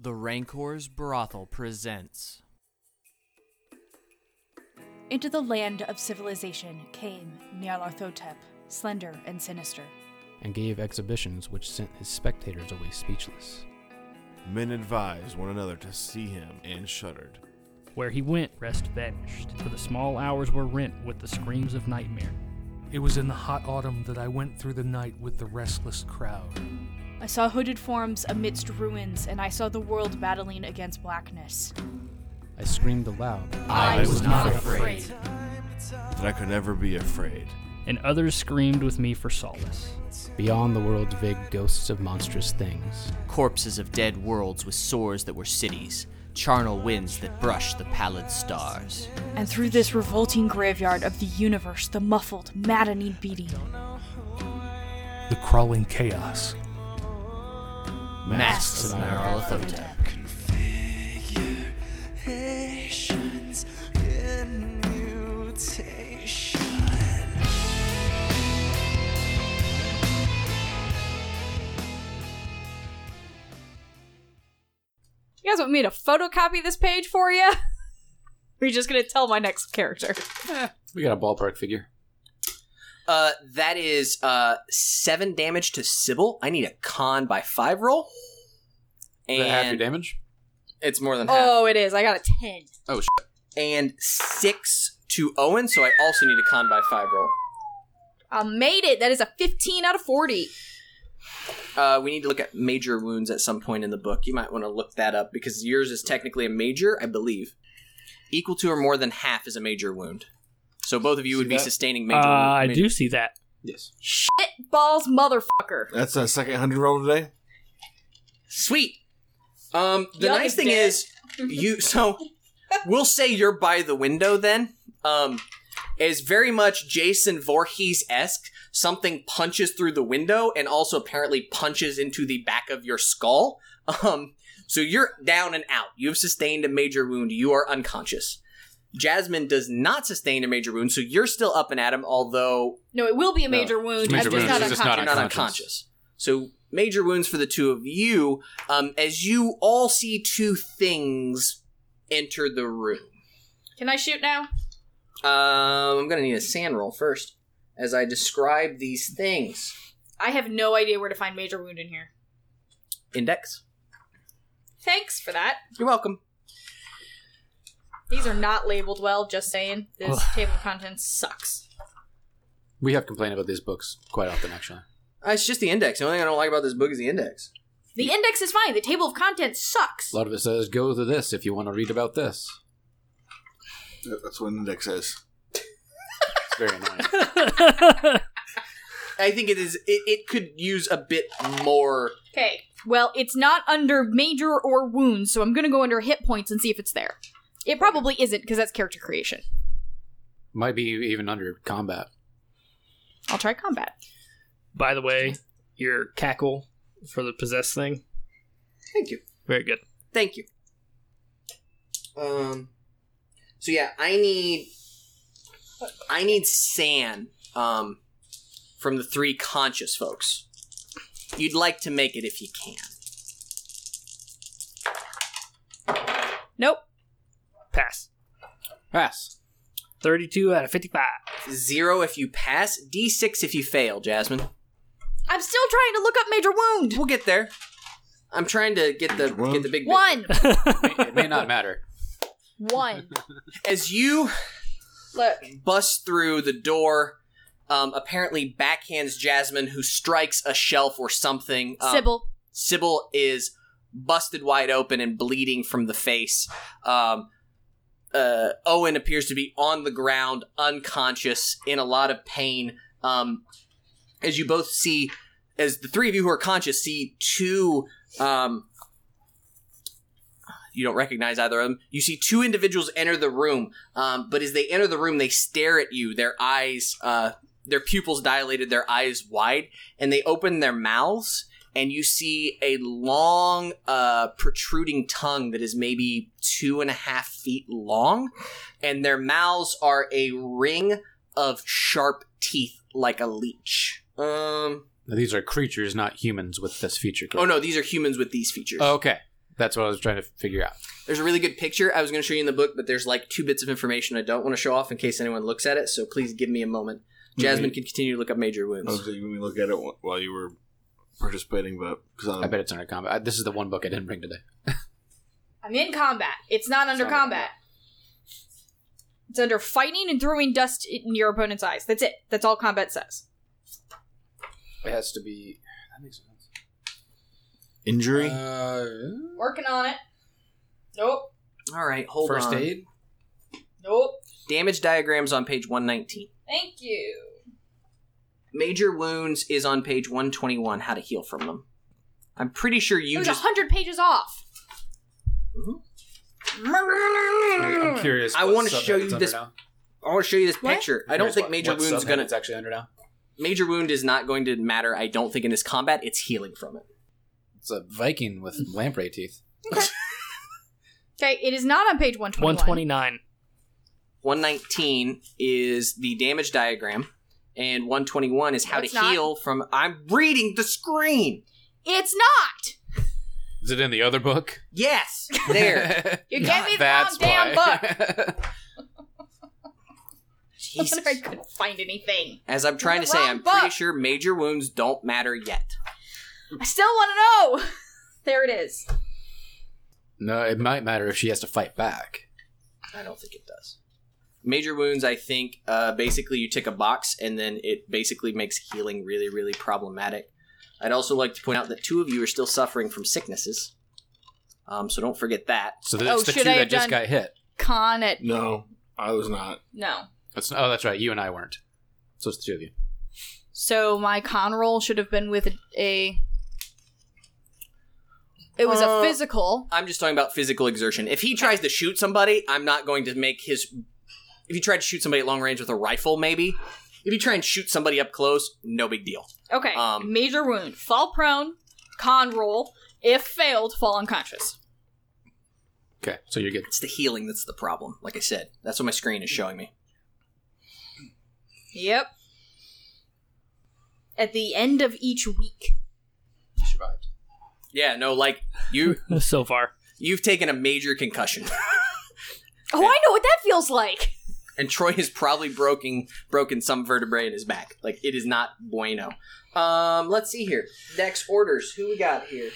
The Rancor's Brothel presents. Into the land of civilization came Nyarlathotep, slender and sinister, and gave exhibitions which sent his spectators away speechless. Men advised one another to see him and shuddered. Where he went, rest vanished, for the small hours were rent with the screams of nightmare. It was in the hot autumn that I went through the night with the restless crowd. I saw hooded forms amidst ruins, and I saw the world battling against blackness. I screamed aloud. I was not afraid. That I could never be afraid. And others screamed with me for solace. Beyond the world's vague ghosts of monstrous things. Corpses of dead worlds with sores that were cities. Charnel winds that brushed the pallid stars. And through this revolting graveyard of the universe, the muffled, maddening beating. The crawling chaos. Masks of Nyarlathotep. Configurations in mutation. You guys want me to photocopy this page for you? Or are you just going to tell my next character? We got a ballpark figure. That is 7 damage to Sybil. I need a con by 5 roll. Is that half your damage? It's more than half. Oh, it is. I got a 10. Oh, And 6 to Owen, so I also need a con by 5 roll. I made it. That is a 15 out of 40. We need to look at major wounds at some point in the book. You might want to look that up, because yours is technically a major, I believe. Equal to or more than half is a major wound. So both of you would be sustaining major wounds. I do see that. yes. Shit balls motherfucker. That's a second 100 roll today? Sweet. The nice thing is, we'll say you're by the window then. Is very much Jason Voorhees-esque. Something punches through the window and also apparently punches into the back of your skull. So you're down and out. You've sustained a major wound. You are unconscious. Jasmine does not sustain a major wound, so you're still up and at him, although... No, it will be a major wound. Major I'm wound, just it's just not not unconscious. You're not unconscious. So major wounds for the two of you, as you all see 2 things enter the room. Can I shoot now? I'm going to need a sand roll first, as I describe these things. I have no idea where to find major wound in here. Index. Thanks for that. You're welcome. These are not labeled well, just saying. This table of contents sucks. We have complained about these books quite often, actually. It's just the index. The only thing I don't like about this book is the index. The index is fine. The table of contents sucks. A lot of it says, go to this if you want to read about this. That's what an index is. It's very annoying. I think it is. It could use a bit more. Okay. Well, it's not under major or wounds, so I'm going to go under hit points and see if it's there. It probably isn't, because that's character creation. Might be even under combat. I'll try combat. By the way, your cackle for the possessed thing. Thank you. Very good. Thank you. So yeah, I need sand from the 3 conscious folks. You'd like to make it if you can. Nope. Pass. Pass. 32 out of 55. 0 if you pass. D6 if you fail, Jasmine. I'm still trying to look up major wound. We'll get there. I'm trying to get the big 1. It may not matter. 1. As you Look. bust through the door, apparently backhands Jasmine, who strikes a shelf or something. Sybil. Sybil is busted wide open and bleeding from the face. Owen appears to be on the ground, unconscious, in a lot of pain. As you both see, as the 3 of you who are conscious see 2... you don't recognize either of them. You see 2 individuals enter the room, but as they enter the room, they stare at you, their eyes, their pupils dilated, their eyes wide, and they open their mouths, and you see a long, protruding tongue that is maybe 2.5 feet long, and their mouths are a ring of sharp teeth like a leech. These are creatures, not humans with this feature. Correct? Oh no, these are humans with these features. Oh, okay. That's what I was trying to figure out. There's a really good picture I was going to show you in the book, but there's like 2 bits of information I don't want to show off in case anyone looks at it, so please give me a moment. Jasmine can continue to look up major wounds. Oh, so you let me look at it while you were participating, but... I bet it's under combat. This is the one book I didn't bring today. I'm in combat. It's not under combat. It's under fighting and throwing dust in your opponent's eyes. That's it. That's all combat says. It has to be... That makes sense. Injury? Working on it. Nope. All right, hold on. First aid? Nope. Damage diagrams on page 119. Thank you. Major wounds is on page 121, how to heal from them. I'm pretty sure you It was just... 100 pages off. I'm curious. I what want to subhead show it's you under this. now. I want to show you this picture. I don't Curious think major what wounds is subhead gonna. it's actually under now. Major wound is not going to matter. I don't think in this combat. It's healing from it. It's a Viking with lamprey teeth. Okay, it is not on page 121. 129. 119 is the damage diagram, and 121 is how No, to it's not. heal from. I'm reading the screen. It's not! Is it in the other book? Yes, there. You gave me the That's wrong damn book! book. Jesus. I couldn't find anything. As I'm trying to say, Wrong I'm pretty book. sure major wounds don't matter yet. I still want to know! There it is. No, it might matter if she has to fight back. I don't think it does. Major wounds, I think, basically you tick a box, and then it basically makes healing really, really problematic. I'd also like to point out that 2 of you are still suffering from sicknesses. So don't forget that. So that's Oh, the should 2 I that have just done- got hit. Con it. No, I was not. No. That's right. You and I weren't. So it's the 2 of you. So my con roll should have been with a... It was a physical. I'm just talking about physical exertion. If he tries to shoot somebody, I'm not going to make his... If he tried to shoot somebody at long range with a rifle, maybe. If you try and shoot somebody up close, no big deal. Okay, Um, major wound. Fall prone, con roll. If failed, fall unconscious. Okay, so you're good. It's the healing that's the problem. Like I said, that's what my screen is showing me. Yep. At the end of each week. You survived. Yeah, no, like, So far. you've taken a major concussion. Oh, I know what that feels like! And Troy has probably broken some vertebrae in his back. Like, it is not bueno. Let's see here. Dex orders. Who we got here?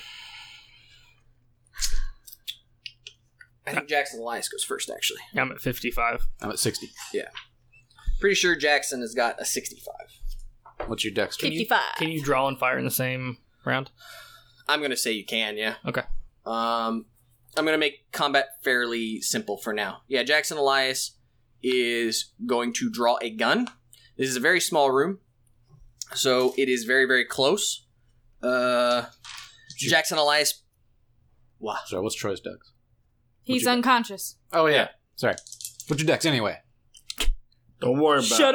I think Jackson Elias goes first, actually. I'm at 55. I'm at 60. Pretty sure Jackson has got a 65. What's your dex? 55. Can you draw and fire in the same round? I'm going to say you can, yeah. Okay. I'm going to make combat fairly simple for now. Yeah, Jackson Elias is going to draw a gun. This is a very small room, so it is very, very close. Jackson Elias... Wow. Sorry, what's Troy's dex? He's you got? unconscious. Oh, yeah. Sorry. What's your dex anyway? Don't worry about Shut it.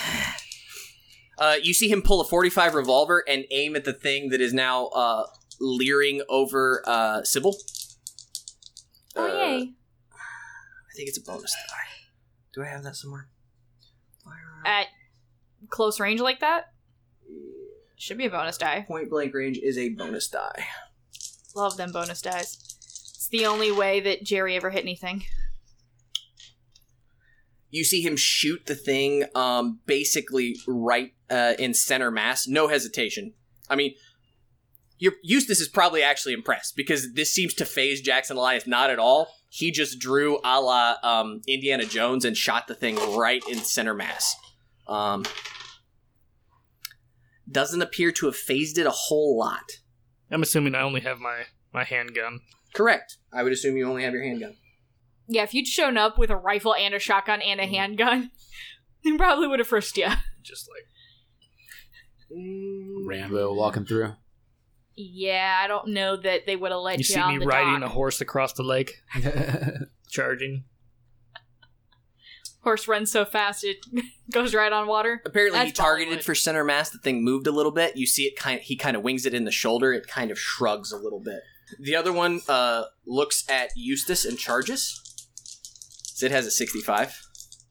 up! You see him pull a .45 revolver and aim at the thing that is now leering over Sybil. Oh, yay. I think it's a bonus die. Do I have that somewhere? At close range like that? Should be a bonus die. Point blank range is a bonus die. Love them bonus dies. It's the only way that Jerry ever hit anything. You see him shoot the thing basically right in center mass. No hesitation. I mean, Eustace is probably actually impressed because this seems to phase Jackson Elias not at all. He just drew a la Indiana Jones and shot the thing right in center mass. Doesn't appear to have phased it a whole lot. I'm assuming I only have my handgun. Correct. I would assume you only have your handgun. Yeah, if you'd shown up with a rifle and a shotgun and a handgun, they probably would have frisked you. Just like... Rambo walking through. Yeah, I don't know that they would have let You you see on me the riding dock. a horse across the lake, charging. Horse runs so fast it goes right on water. Apparently, he That's targeted Bollywood. for center mass. The thing moved a little bit. You see it he kind of wings it in the shoulder. It kind of shrugs a little bit. The other one looks at Eustace and charges. Sid has a 65.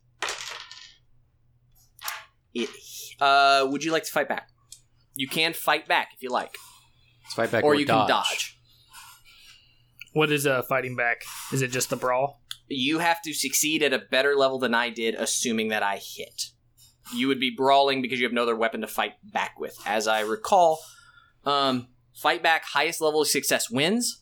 Would you like to fight back? You can fight back if you like. Let's fight back Or or you dodge. can dodge. What is fighting back? Is it just the brawl? You have to succeed at a better level than I did, assuming that I hit. You would be brawling because you have no other weapon to fight back with. As I recall, fight back, highest level of success wins.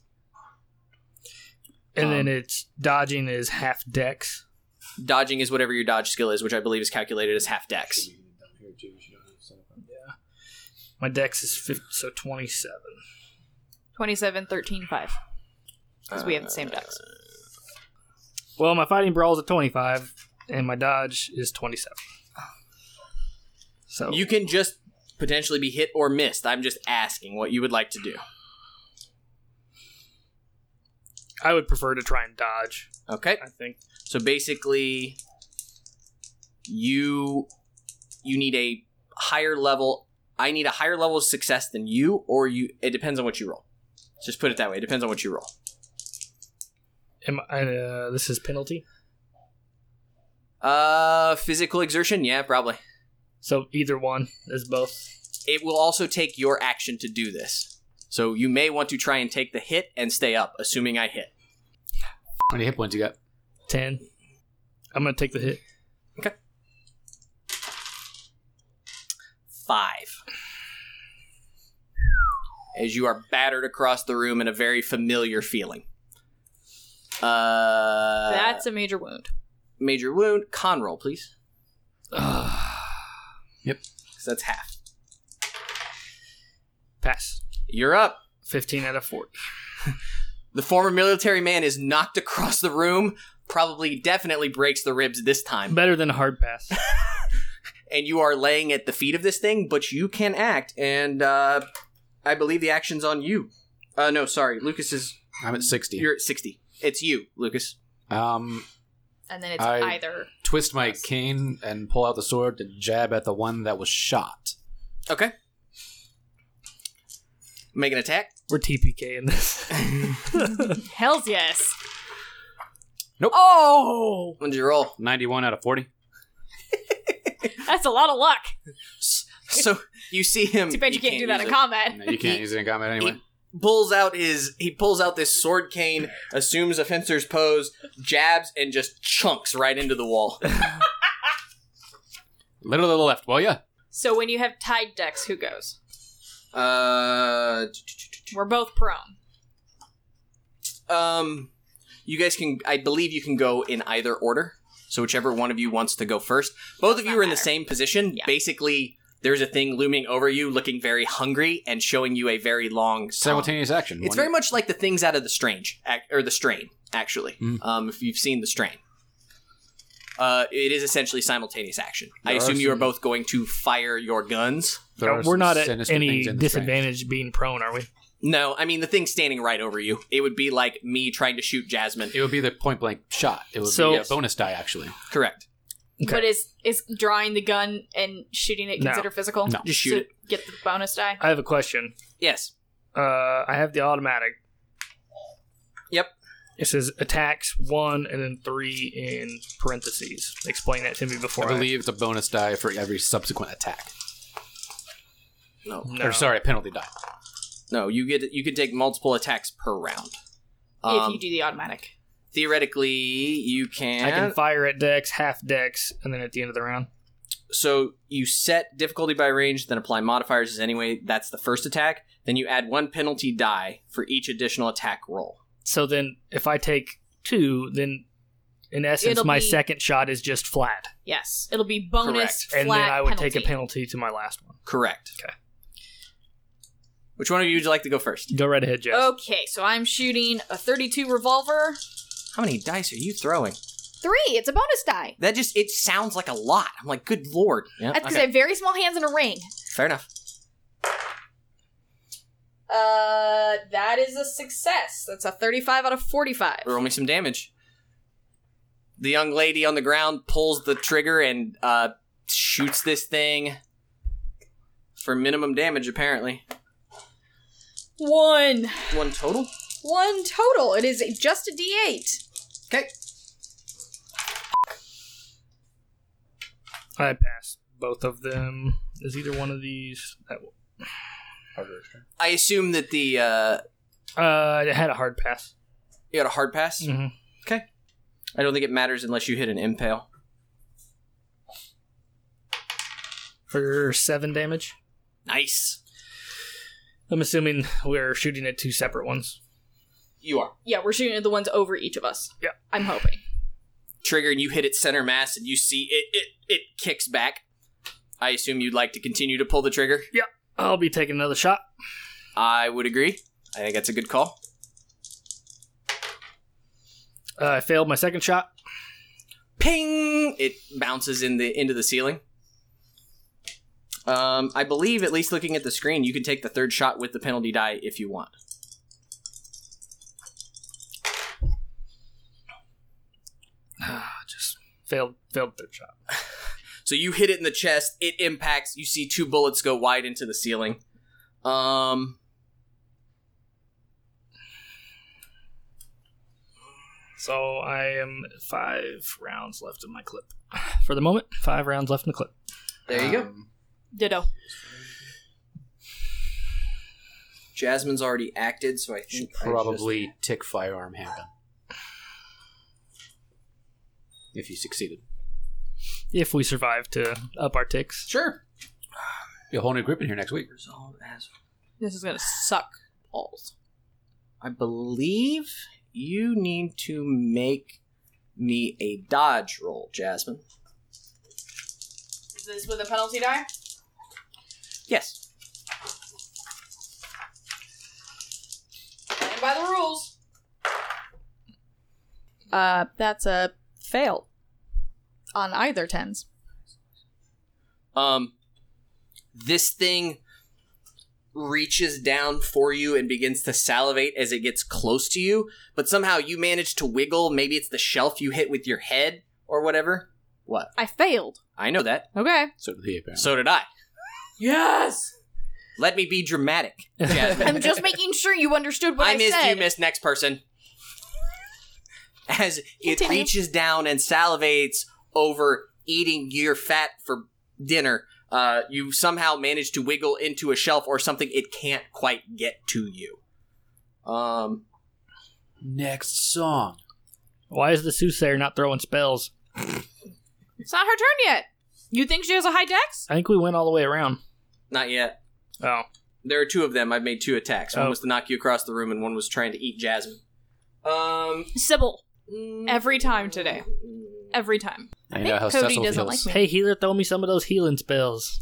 And then it's dodging is half dex. Dodging is whatever your dodge skill is, which I believe is calculated as half dex. My dex is 50, so 27. 27, 13, 5. Because we have the same dex. Well, my fighting brawl is a 25, and my dodge is 27. So You can just potentially be hit or missed. I'm just asking what you would like to do. I would prefer to try and dodge, Okay. I think. So basically, you need a higher level. I need a higher level of success than you, or you. It depends on what you roll. Just put it that way. It depends on what you roll. This is penalty? Physical exertion? Yeah, probably. So either one is both. It will also take your action to do this. So you may want to try and take the hit and stay up, assuming I hit. How many hit points you got? 10. I'm going to take the hit. Okay. 5. As you are battered across the room in a very familiar feeling. That's a major wound. Major wound. Con roll, please. Yep. So that's half. Pass. You're up. 15 out of 40. The former military man is knocked across the room, definitely breaks the ribs this time. Better than a hard pass. And you are laying at the feet of this thing, but you can act, and I believe the action's on you. No, sorry, Lucas is... I'm at 60. You're at 60. It's you, Lucas. And then it's I- either... Twist my cane and pull out the sword to jab at the one that was shot. Okay. Make an attack. We're TPK in this. Hells yes. Nope. Oh! When did you roll? 91 out of 40. That's a lot of luck. So you see him... Too bad you can't do that use in it. combat. No, you can't use it in combat anyway. He pulls out this sword cane, assumes a fencer's pose, jabs, and just chunks right into the wall. Little to the left, will ya? So when you have tied decks, who goes? We're both prone. You guys can, I believe you can go in either order. So whichever one of you wants to go first. Both of you are in the same position. Yeah. Basically, there's a thing looming over you, looking very hungry, and showing you a very long tongue. Simultaneous action. It's very much like the things out of the Strain, actually. If you've seen the Strain. It is essentially simultaneous action. I There are assume you are some- both going to fire your guns. There are We're some not at sinister any things in the Strange. disadvantage being prone, are we? No, I mean, the thing's standing right over you. It would be like me trying to shoot Jasmine. It would be the point blank shot. It would So- be a bonus die, actually. Correct. Okay. But is drawing the gun and shooting it No. considered physical? No. Just shoot So it. get the bonus die? I have a question. Yes. I have the automatic. Yep. It says attacks 1 and then 3 in parentheses. Explain that to me before I believe it's a bonus die for every subsequent attack. No. No. Or sorry, a penalty die. No, you can take multiple attacks per round. If you do the automatic. Theoretically, you I can fire at dex, half dex, and then at the end of the round. So you set difficulty by range, then apply modifiers as anyway. That's the first attack. Then you add 1 penalty die for each additional attack roll. So then if I take 2, then in essence It'll my be- second shot is just flat. Yes. It'll be bonus flat And then I would penalty. take a penalty to my last one. Correct. Okay. Which one of you would you like to go first? Go right ahead, Jess. Okay, so I'm shooting a 32 revolver. How many dice are you throwing? 3. It's a bonus die. That just, it sounds like a lot. I'm like, good lord. Yeah, That's because I have very small hands and a ring. Fair enough. That is a success. That's a 35 out of 45. Roll me some damage. The young lady on the ground pulls the trigger and shoots this thing for minimum damage, apparently. 1. 1 total? 1 total. It is just a D8. Okay. I pass both of them. Is either one of these... I assume that the it had a hard pass. You got a hard pass? Mm-hmm. Okay. I don't think it matters unless you hit an impale. For 7 damage. Nice. I'm assuming we're shooting at 2 separate ones. You are. Yeah, we're shooting at the ones over each of us. Yeah. I'm hoping. Trigger, and you hit its center mass, and you see it kicks back. I assume you'd like to continue to pull the trigger? Yeah. I'll be taking another shot. I would agree. I think that's a good call. I failed my second shot. Ping! It bounces into the ceiling. I believe, at least looking at the screen, you can take the third shot with the penalty die if you want. Just failed third shot. So you hit it in the chest, it impacts, you see 2 bullets go wide into the ceiling. So I am 5 rounds left in my clip. For the moment, 5 rounds left in the clip. There you go. Ditto. Jasmine's already acted, so I think Probably tick firearm handgun. If you succeeded. If we survive to up our ticks. Sure. Be a whole new group in here next week. This is gonna suck balls. I believe you need to make me a dodge roll, Jasmine. Is this with a penalty die? Yes. Playing by the rules. That's a fail. On either 10s. This thing reaches down for you and begins to salivate as it gets close to you, but somehow you manage to wiggle. Maybe it's the shelf you hit with your head or whatever. What? I failed. I know that. Okay. So did he, apparently. So did I. Yes! Let me be dramatic, Jasmine. I'm just making sure you understood what I missed, said. you missed, next person. As it Continue. reaches down and salivates over eating your fat for dinner, you somehow manage to wiggle into a shelf or something it can't quite get to you. Next song. Why is the soothsayer not throwing spells? It's not her turn yet. You think she has a high dex? I think we went all the way around. Not yet. Oh. There are 2 of them. I've made 2 attacks. One Oh. was to knock you across the room, and one was trying to eat Jasmine. Sybil. Every time today. Every time. I know how Cody Cecil doesn't feels. like me. Hey, healer, throw me some of those healing spells.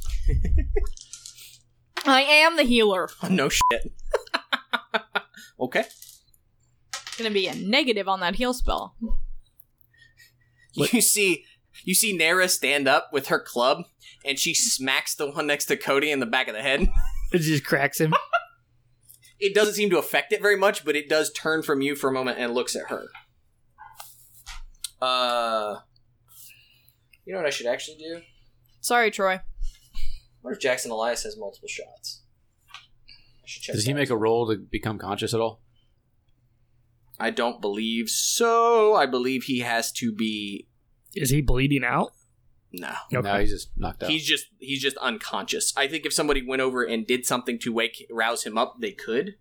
I am the healer. No shit. Okay. Gonna be a negative on that heal spell. You see Nara stand up with her club, and she smacks the one next to Cody in the back of the head. It just cracks him. It doesn't seem to affect it very much, but it does turn from you for a moment and looks at her. You know what I should actually do? Sorry, Troy. What if Jackson Elias has multiple shots? I should check Does he that. make a roll to become conscious at all? I don't believe so. I believe he has to be... Is he bleeding out? No. Okay. No, he's just knocked out. He's just unconscious. I think if somebody went over and did something to rouse him up, they could.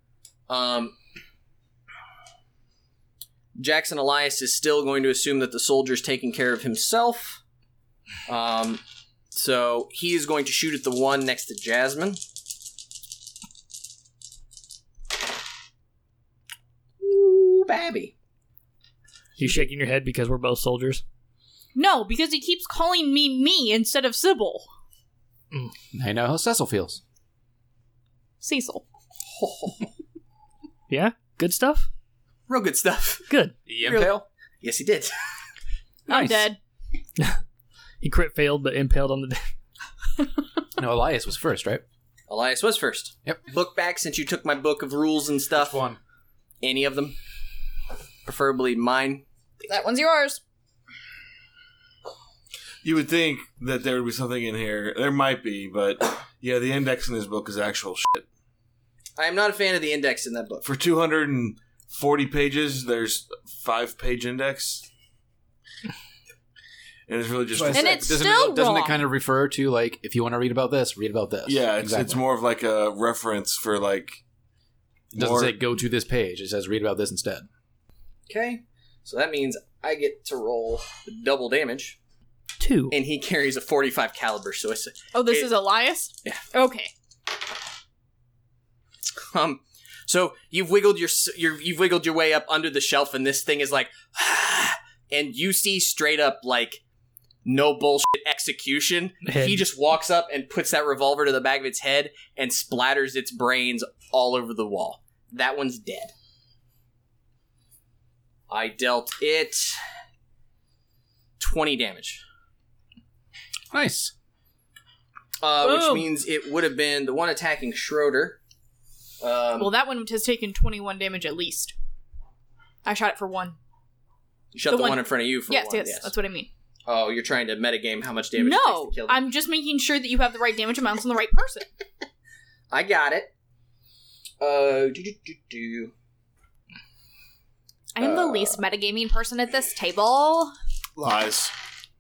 Jackson Elias is still going to assume that the soldier's taking care of himself. So he is going to shoot at the one next to Jasmine. Ooh, babby. You shaking your head because we're both soldiers? No, because he keeps calling me instead of Sybil. I know how Cecil feels. Cecil. Yeah? Good stuff? Real good stuff. Good. The impale? Yes, he did. I'm Nice. dead. He crit failed, but impaled on the... No, Elias was first, right? Elias was first. Yep. Book back since you took my book of rules and stuff. Which one? Any of them. Preferably mine. That one's yours. You would think that there would be something in here. There might be, but yeah, the index in this book is actual shit. I am not a fan of the index in that book. For 240 pages, there's 5-page index. And it's really just... And it's doesn't still doesn't wrong. it kind of refer to, like, if you want to read about this, read about this? Yeah, it's Exactly. more of like a reference for like... It doesn't more- say go to this page. It says read about this instead. Okay, so that means I get to roll double damage, 2. and he carries a 45 caliber. So it's Oh, this is Elias? Yeah. Okay. So you've wiggled you've wiggled your way up under the shelf, and this thing is like, and you see straight up like no bullshit execution. Head. He just walks up and puts that revolver to the back of its head and splatters its brains all over the wall. That one's dead. I dealt it 20 damage. Nice. Which Boom. means it would have been the one attacking Schroeder. Well, that one has taken 21 damage at least. I shot it for 1. You shot the the one- one in front of you for Yes, one. yes, that's what I mean. Oh, you're trying to metagame how much damage it takes No, to kill them. I'm just making sure that you have the right damage amounts on the right person. I got it. I am the least metagaming person at this table, Lies.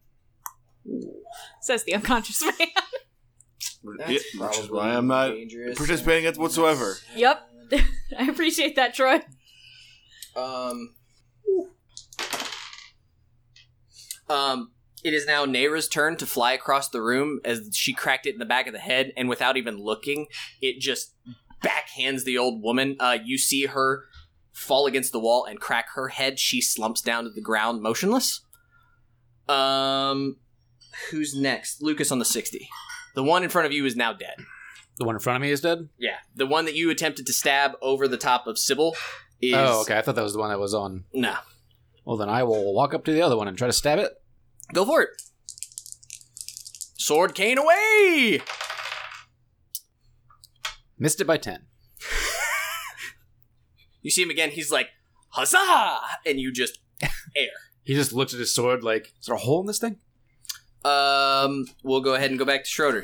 says the unconscious man. That's Yeah, which is why I'm probably not dangerous. participating in it whatsoever. Yep. I appreciate that, Troy. It is now Nayra's turn to fly across the room as she cracked it in the back of the head, and without even looking, it just backhands the old woman. You see her fall against the wall and crack her head. She slumps down to the ground, motionless. Who's next? Lucas on the 60. The one in front of you is now dead. The one in front of me is dead? Yeah, the one that you attempted to stab over the top of Sybil is... Oh, okay. I thought that was the one that was on. No. Well, then I will walk up to the other one and try to stab it. Go for it. Sword cane away! Missed it by 10. You see him again, he's like, huzzah! And you just air. He just looks at his sword like, is there a hole in this thing? We'll go ahead and go back to Schroeder.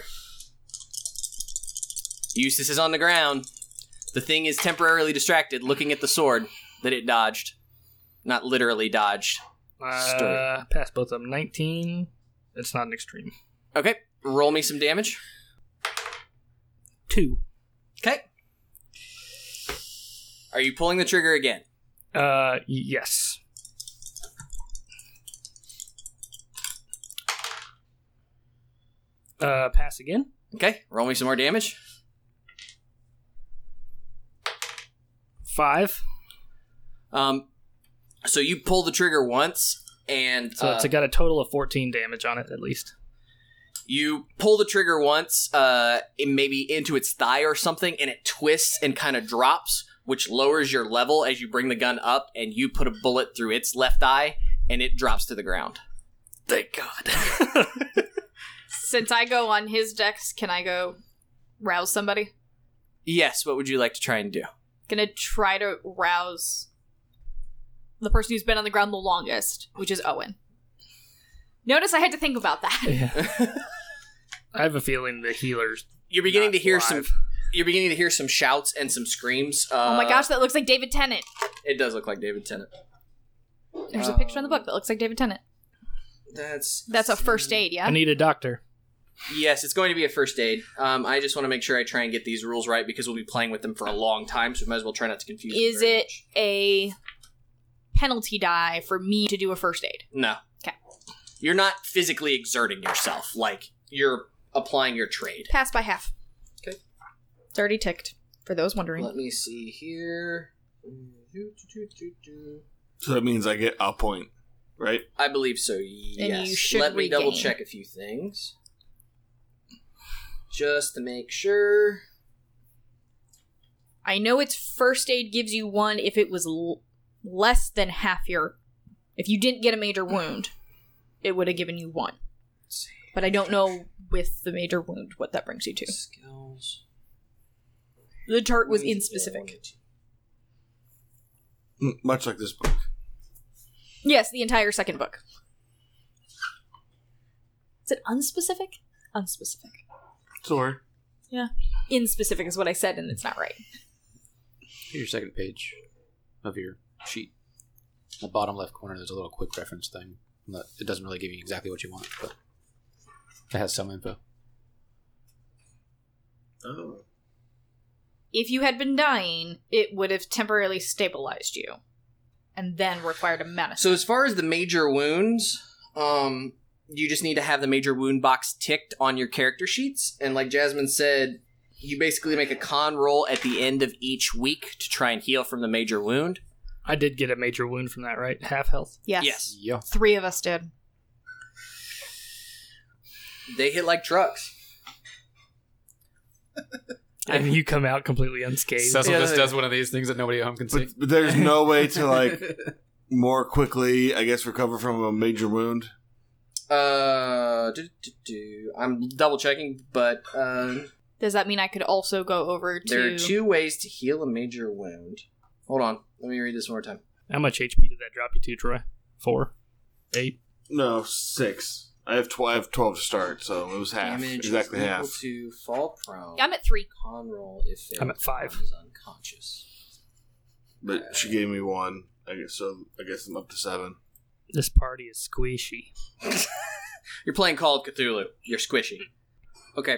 Eustace is on the ground. The thing is temporarily distracted, looking at the sword that it dodged. Not literally dodged. Pass both of them. 19. It's not an extreme. Okay, roll me some damage. 2. Okay. Are you pulling the trigger again? Yes. Pass again. Okay, roll me some more damage. 5. So you pull the trigger once, and So it's got a total of 14 damage on it, at least. you pull the trigger once, maybe into its thigh or something, and it twists and kind of drops, which lowers your level as you bring the gun up, and you put a bullet through its left eye, and it drops to the ground. Thank God. Since I go on his dex, can I go rouse somebody? Yes, what would you like to try and do? Gonna try to rouse the person who's been on the ground the longest, which is Owen. Notice I had to think about that. Yeah. I have a feeling the healer's You're beginning not to hear alive. You're beginning to hear some shouts and some screams. Oh my gosh, that looks like David Tennant. It does look like David Tennant. There's a picture in the book that looks like David Tennant. That's a first aid, yeah? I need a doctor. Yes, it's going to be a first aid. I just want to make sure I try and get these rules right because we'll be playing with them for a long time, so we might as well try not to confuse them Is very it much. a penalty die for me to do a first aid? No. Okay. You're not physically exerting yourself. Like, you're applying your trade. Pass by half. Okay. It's already ticked, for those wondering. Let me see here. So that means I get a point, right? I believe so, yes. you should Let me regain. double check a few things. Just to make sure. I know its first aid gives you 1 if it was less than half your... If you didn't get a major wound, it would have given you 1. But I don't know with the major wound what that brings you to. Skills. The chart was inspecific. Much like this book. Yes, the entire second book. Is it unspecific? Unspecific. Sword. Yeah. Inspecific is what I said, and it's not right. Here's your second page of your sheet. In the bottom left corner, there's a little quick reference thing. It doesn't really give you exactly what you want, but it has some info. Oh. If you had been dying, it would have temporarily stabilized you. and then required a medicine. So as far as the major wounds, you just need to have the major wound box ticked on your character sheets. And like Jasmine said, you basically make a con roll at the end of each week to try and heal from the major wound. I did get a major wound from that, right? Half health. Yes. Yes. Yeah. 3 of us did. They hit like trucks. And you come out completely unscathed. Cecil Yeah, just yeah. does one of these things that nobody at home can see. But there's no way to, like, more quickly, I guess, recover from a major wound. I'm double checking, but Does that mean I could also go over to... there are 2 ways to heal a major wound. Hold on. Let me read this one more time. How much HP did that drop you to, Troy? 4? 8? No, 6. I have 12 to start, so it was half. Damage Exactly is equal half. to fall prone. I'm at 3. Con roll if failed. I'm at 5. Is unconscious. But she gave me 1. I guess I'm up to 7. This party is squishy. You're playing Call of Cthulhu. You're squishy. Okay.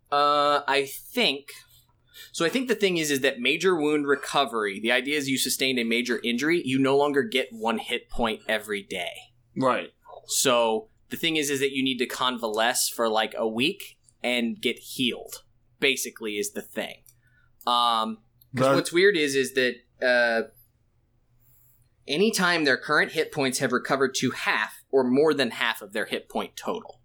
I think the thing is that major wound recovery, the idea is you sustained a major injury, you no longer get 1 hit point every day. Right. So the thing is that you need to convalesce for like a week and get healed, basically, is the thing. Because what's weird is that anytime their current hit points have recovered to half or more than half of their hit point total,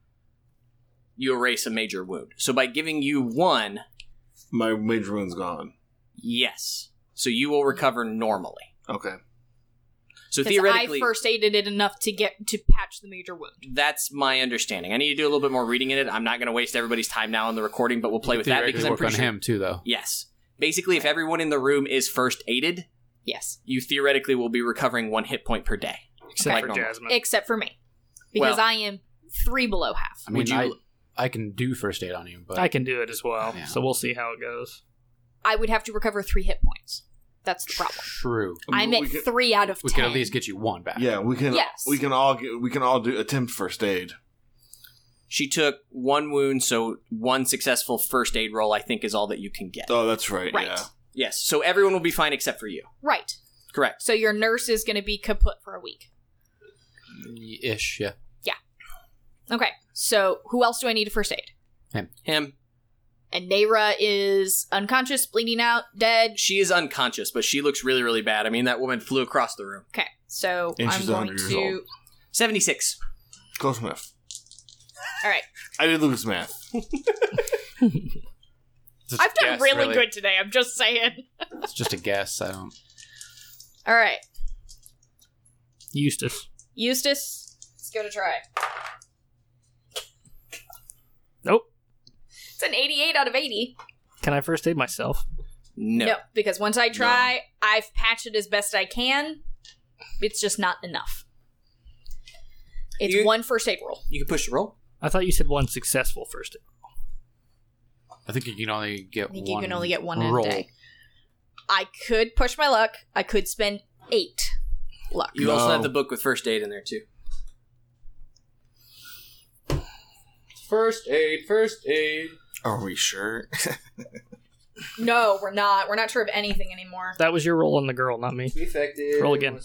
you erase a major wound. So by giving you 1, My major wound's gone. yes. So you will recover normally. Okay. So Because theoretically, I first aided it enough to patch the major wound. that's my understanding. I need to do a little bit more reading in it. I'm not going to waste everybody's time now on the recording, but we'll play with that because I'm work pretty on sure. him too, though. Yes. Basically, if everyone in the room is first aided, Yes. you theoretically will be recovering 1 hit point per day. Except Like for normal. Jasmine. Except for me. Because Well- I am 3 below half. I mean, Would you- I can do first aid on you, but I can do it as well, Yeah. so we'll see how it goes. I would have to recover 3 hit points. That's the problem. true. I'm We at can- 3 out of 10. We can at least get you 1 back. Yeah, we can. Yes. We can all do attempt first aid. She took 1 wound, so 1 successful first aid roll, I think, is all that you can get. Oh, that's right. Right. Yeah. Yes, so everyone will be fine except for you. Right. Correct. So your nurse is going to be kaput for a week. Ish, yeah. Okay. So who else do I need to first aid? Him. And Nayra is unconscious, bleeding out, dead. She is unconscious, but she looks really, really bad. I mean, that woman flew across the room. Okay. So And I'm she's going 100 years to... old. 76. Close enough. All right. I did Lucas math. It's I've a done guess, really good today. I'm just saying. It's just a guess. I don't. All right. Eustace. Eustace, let's give it a try. Nope. It's an 88 out of 80. Can I first aid myself? No. Because once I try, I've patched it as best I can. It's just not enough. It's You- 1 first aid roll. You can push the roll. I thought you said 1 successful first aid. I think you can only get I think one. you can only get 1 in roll. a day. I could push my luck. I could spend 8 luck. You also No. have the book with first aid in there, too. First aid. Are we sure? No, we're not. We're not sure of anything anymore. That was your roll on the girl, not me. Effective. Roll again.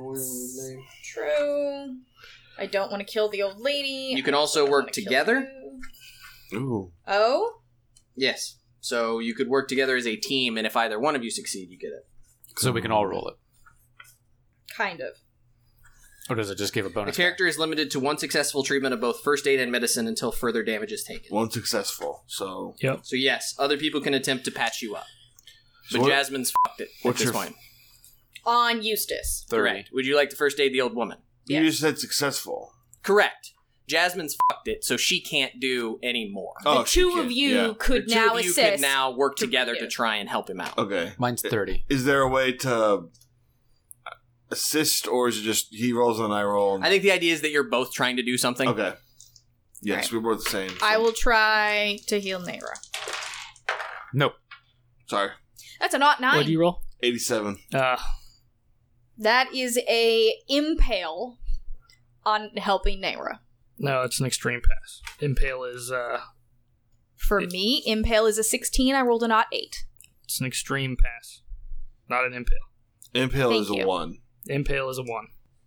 True. I don't want to kill the old lady. You can also I don't work wanna kill together. you. Ooh. Oh? Yes. So you could work together as a team, and if either one of you succeed, you get it. So we can all roll it. Kind of. Or does it just give a The bonus? character is limited to 1 successful treatment of both first aid and medicine until further damage is taken. 1 successful. So Yep. So yes, other people can attempt to patch you up. So But what- Jasmine's fucked it at what's this your- point. On Eustace. 30. Correct. Would you like to first aid the old woman? you Yes. just said successful. Correct. Jasmine's fucked it, so she can't do any more. The she 2 can't. of you Yeah. could The two now of you assist. could now work to together redo. to try and help him out. Okay. Mine's 30. Is there a way to assist, or is it just he rolls and I roll? I think the idea is that you're both trying to do something. Okay. Yes, Right. we're both the same. I will try to heal Nayra. Nope. Sorry. That's an ought 9. What do you roll? 87. That is a impale on helping Nayra. No, it's an extreme pass. Impale is For me, impale is a 16. I rolled an ought 8. it's an extreme pass, not an impale. Impale Thank is a you. 1. Impale is a 1.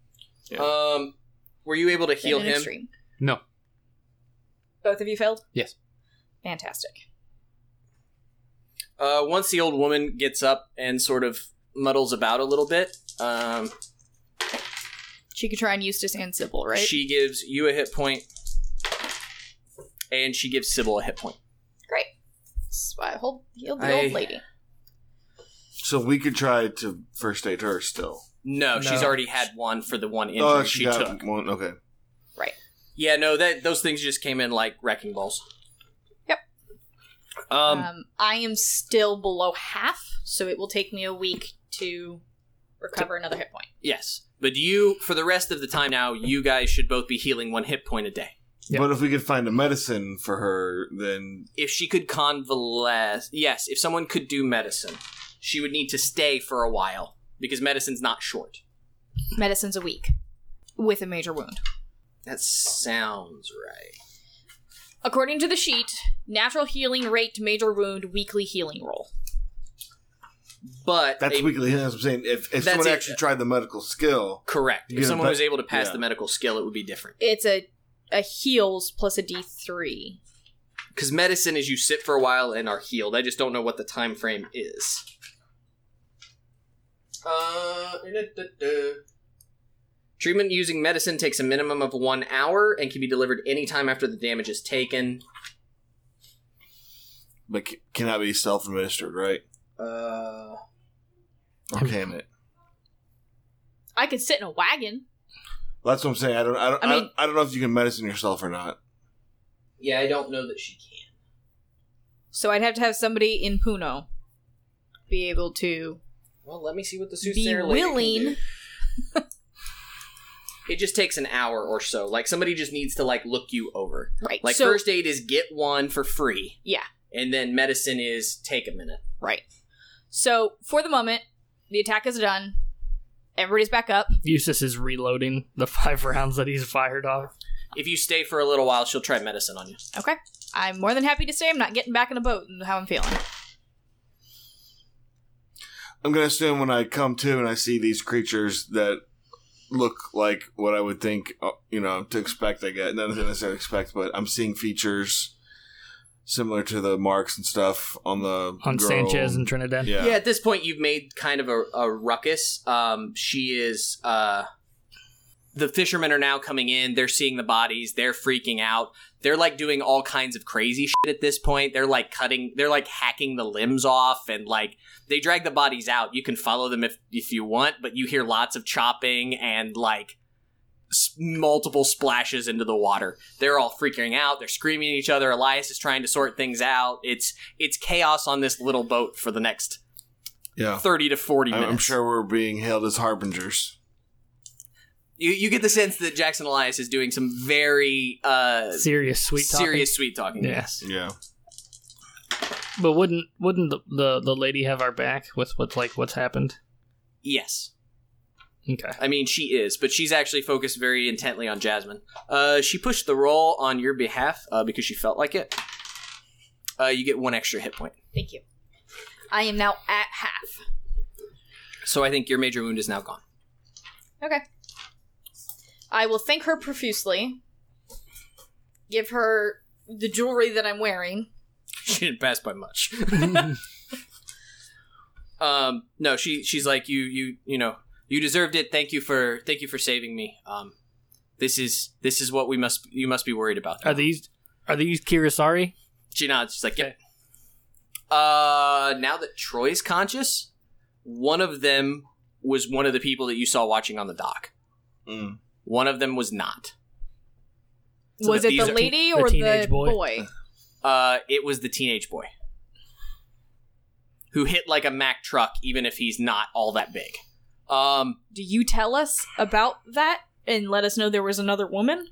Were you able to heal And an him? extreme. No. Both of you failed? Yes. Fantastic. Once the old woman gets up and sort of muddles about a little bit, She could try and Eustace and Sybil, right? she gives you a hit point, and she gives Sybil a hit point. Great. That's why I healed the old lady. So we could try to first aid her still. No, she's No. already had one for the one injury she got took. one. Okay. Right. Yeah, no, those things just came in like wrecking balls. Yep. Um, I am still below half, so it will take me a week to recover another hit point. yes. But you, for the rest of the time now, you guys should both be healing 1 hit point a day. Yeah. But if we could find a medicine for her, then If she could convalesce, yes, if someone could do medicine, she would need to stay for a while, because medicine's not short. Medicine's a week with a major wound. That sounds right. According to the sheet, natural healing rate to major wound, weekly healing roll. But that's weekly. That's what I'm saying. If That's someone it. actually tried the medical skill, correct. You If get a someone be- was able to pass yeah. the medical skill, it would be different. It's a heals plus a D3. Because medicine is you sit for a while and are healed. I just don't know what the time frame is. Treatment using medicine takes a minimum of 1 hour and can be delivered anytime after the damage is taken. but cannot be self-administered, right? Or can it? I could sit in a wagon. Well, that's what I'm saying. I don't mean- know if you can medicine yourself or not. Yeah, I don't know that she can. So I'd have to have somebody in Puno be able to Well, let me see what the be soothsayer lady can willing. do. It just takes an hour or so. Like, somebody just needs to, like, look you over. Right. Like, so, first aid is get one for free. Yeah. And then medicine is take a minute. Right. So for the moment, the attack is done. Everybody's back up. Eustace is reloading the 5 rounds that he's fired off. If you stay for a little while, she'll try medicine on you. Okay. I'm more than happy to stay. I'm not getting back in a boat and how I'm feeling. I'm gonna assume when I come to and I see these creatures that look like what I would think, to expect. I get nothing necessarily expect, but I'm seeing features similar to the marks and stuff on the On girl. Sanchez and Trinidad. Yeah. Yeah, at this point, you've made kind of a ruckus. She is... the fishermen are now coming in. They're seeing the bodies. They're freaking out. They're, like, doing all kinds of crazy shit at this point. They're, like, hacking the limbs off, and, like, they drag the bodies out. You can follow them if you want, but you hear lots of chopping and, like, multiple splashes into the water. They're all freaking out. They're screaming at each other. Elias is trying to sort things out. It's chaos on this little boat for the next 30 to 40 minutes. I'm sure we're being hailed as harbingers. You get the sense that Jackson Elias is doing some very Serious sweet talking. sweet talking. Yeah. Yes. Yeah. But wouldn't the lady have our back with what's happened? Yes. Okay. I mean, she is, but she's actually focused very intently on Jasmine. She pushed the roll on your behalf because she felt like it. You get 1 extra hit point. Thank you. I am now at half. So I think your major wound is now gone. Okay. I will thank her profusely. Give her the jewelry that I'm wearing. She didn't pass by much. No, she's like, you deserved it. Thank you for saving me. This is what you must be worried about. Are these Kirasari? She nods. She's like, yep. Now that Troy's conscious, one of them was one of the people that you saw watching on the dock. Mm. One of them was not. So Was that it these the are- lady the or teenage the boy? boy? It was the teenage boy who hit like a Mack truck, even if he's not all that big. Do you tell us about that and let us know there was another woman?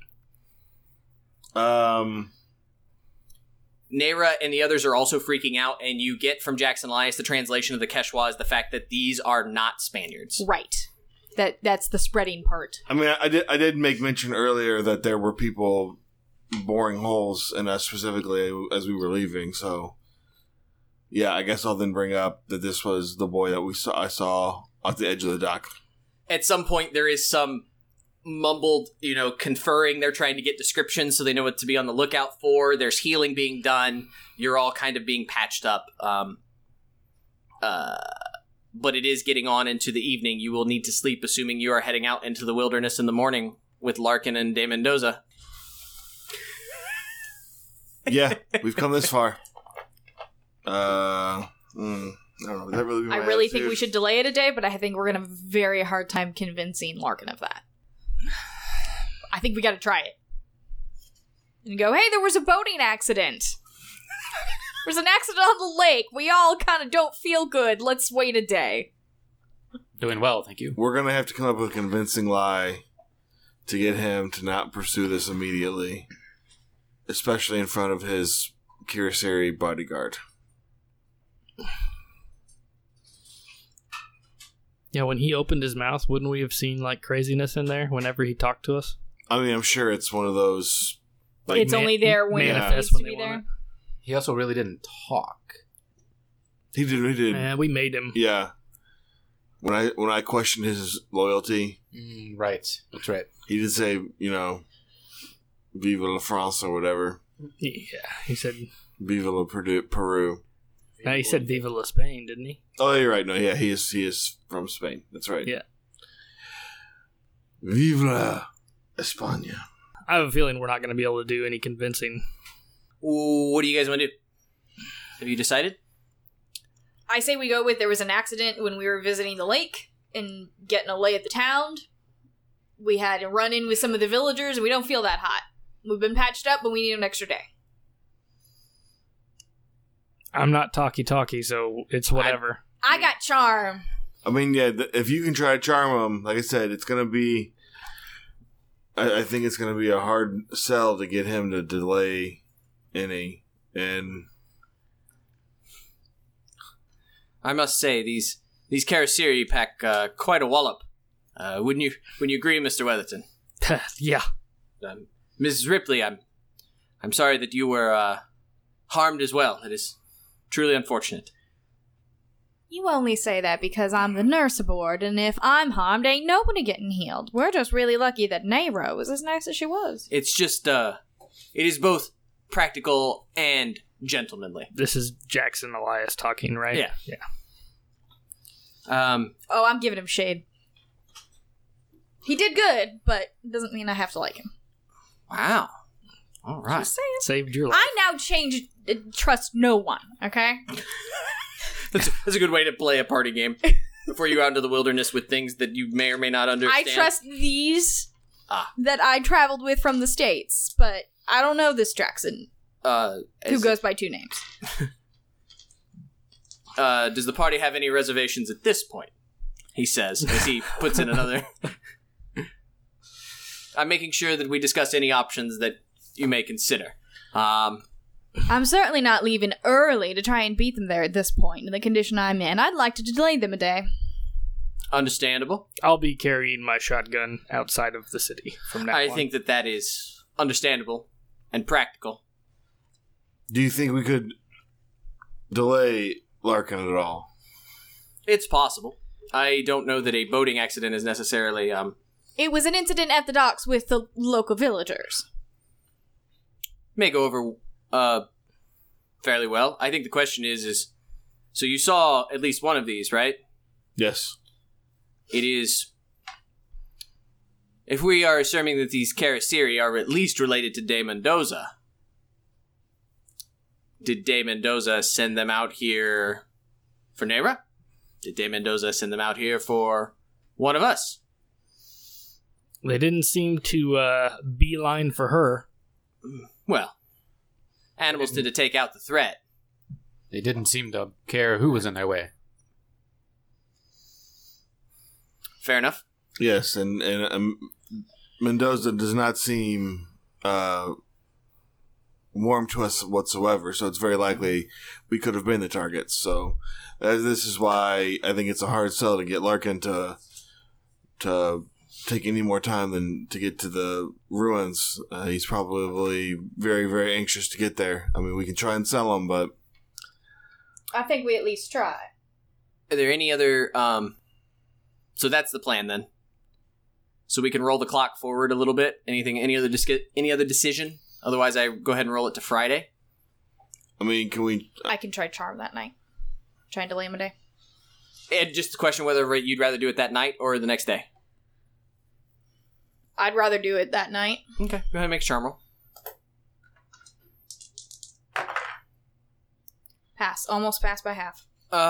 Nera and the others are also freaking out, and you get from Jackson Elias the translation of the Quechua is the fact that these are not Spaniards. Right. That's the spreading part. I mean, I did make mention earlier that there were people boring holes in us specifically as we were leaving. So, yeah, I guess I'll then bring up that this was the boy that I saw at the edge of the dock. at some point there is some mumbled, conferring. They're trying to get descriptions so they know what to be on the lookout for. There's healing being done. You're all kind of being patched up. But it is getting on into the evening. You will need to sleep, assuming you are heading out into the wilderness in the morning with Larkin and De Mendoza. Yeah, we've come this far. I don't know. Would that really be my I really think attitude? we should delay it a day, but I think we're going to have a very hard time convincing Larkin of that. I think we got to try it. And go, hey, there was a boating accident. There's an accident on the lake. We all kind of don't feel good. Let's wait a day. Doing well, thank you. We're going to have to come up with a convincing lie to get him to not pursue this immediately. Especially in front of his Kirasiri bodyguard. Yeah, when he opened his mouth, wouldn't we have seen like craziness in there whenever he talked to us? I mean, I'm sure it's one of those... Like it's only there when it manifest needs to when be they want there. it. He also really didn't talk. He did. Yeah, we made him. Yeah. When I questioned his loyalty... Right, that's right. He did say, Vive la France or whatever. Yeah, he said... Vive la Peru. No, he said Viva la Spain, didn't he? Oh, you're right. No, yeah, he is from Spain. That's right. Yeah. Vive la España. I have a feeling we're not going to be able to do any convincing. What do you guys want to do? Have you decided? I say we go with there was an accident when we were visiting the lake and getting a lay of the town. We had a run-in with some of the villagers, and we don't feel that hot. We've been patched up, but we need an extra day. I'm not talky-talky, so it's whatever. I got charm. I mean, yeah, if you can try to charm him, like I said, it's going to be... I think it's going to be a hard sell to get him to delay any. And I must say, these Karasiri pack quite a wallop. Wouldn't you agree, Mr. Weatherton? Yeah. Mrs. Ripley, I'm sorry that you were harmed as well. It is truly unfortunate. You only say that because I'm the nurse aboard, and if I'm harmed, ain't nobody getting healed. We're just really lucky that Nero was as nice as she was. It's just, it is both practical and gentlemanly. This is Jackson Elias talking, right? Yeah. Yeah. Oh, I'm giving him shade. He did good, but doesn't mean I have to like him. Wow. All right. Just saying. Saved your life. I now trust no one, okay? That's a good way to play a party game before you go out into the wilderness with things that you may or may not understand. I trust these that I traveled with from the States, but I don't know this Jackson, who goes by two names. Does the party have any reservations at this point? He says, as he puts in another... I'm making sure that we discuss any options that you may consider. I'm certainly not leaving early to try and beat them there at this point, in the condition I'm in. I'd like to delay them a day. Understandable. I'll be carrying my shotgun outside of the city from now on. I think that is understandable and practical. do you think we could delay Larkin at all? It's possible. I don't know that a boating accident is necessarily, It was an incident at the docks with the local villagers. may go over, fairly well. I think the question is, so you saw at least one of these, right? Yes. It is, if we are assuming that these Karasiri are at least related to De Mendoza, did De Mendoza send them out here for Nera? Did De Mendoza send them out here for one of us? They didn't seem to beeline for her. Well, animals tend to take out the threat. They didn't seem to care who was in their way. Fair enough. Yes, and Mendoza does not seem warm to us whatsoever, so it's very likely we could have been the targets. So this is why I think it's a hard sell to get Larkin to take any more time than to get to the ruins. He's probably very, very anxious to get there. I mean, we can try and sell him, but... I think we at least try. Are there any other, so that's the plan then. so we can roll the clock forward a little bit. Any other decision? Otherwise, I go ahead and roll it to Friday. I mean, can we? I can try charm that night. Try and delay him a day. And just a question whether you'd rather do it that night or the next day. I'd rather do it that night. Okay, go ahead and make a charm roll. Pass. Almost pass by half.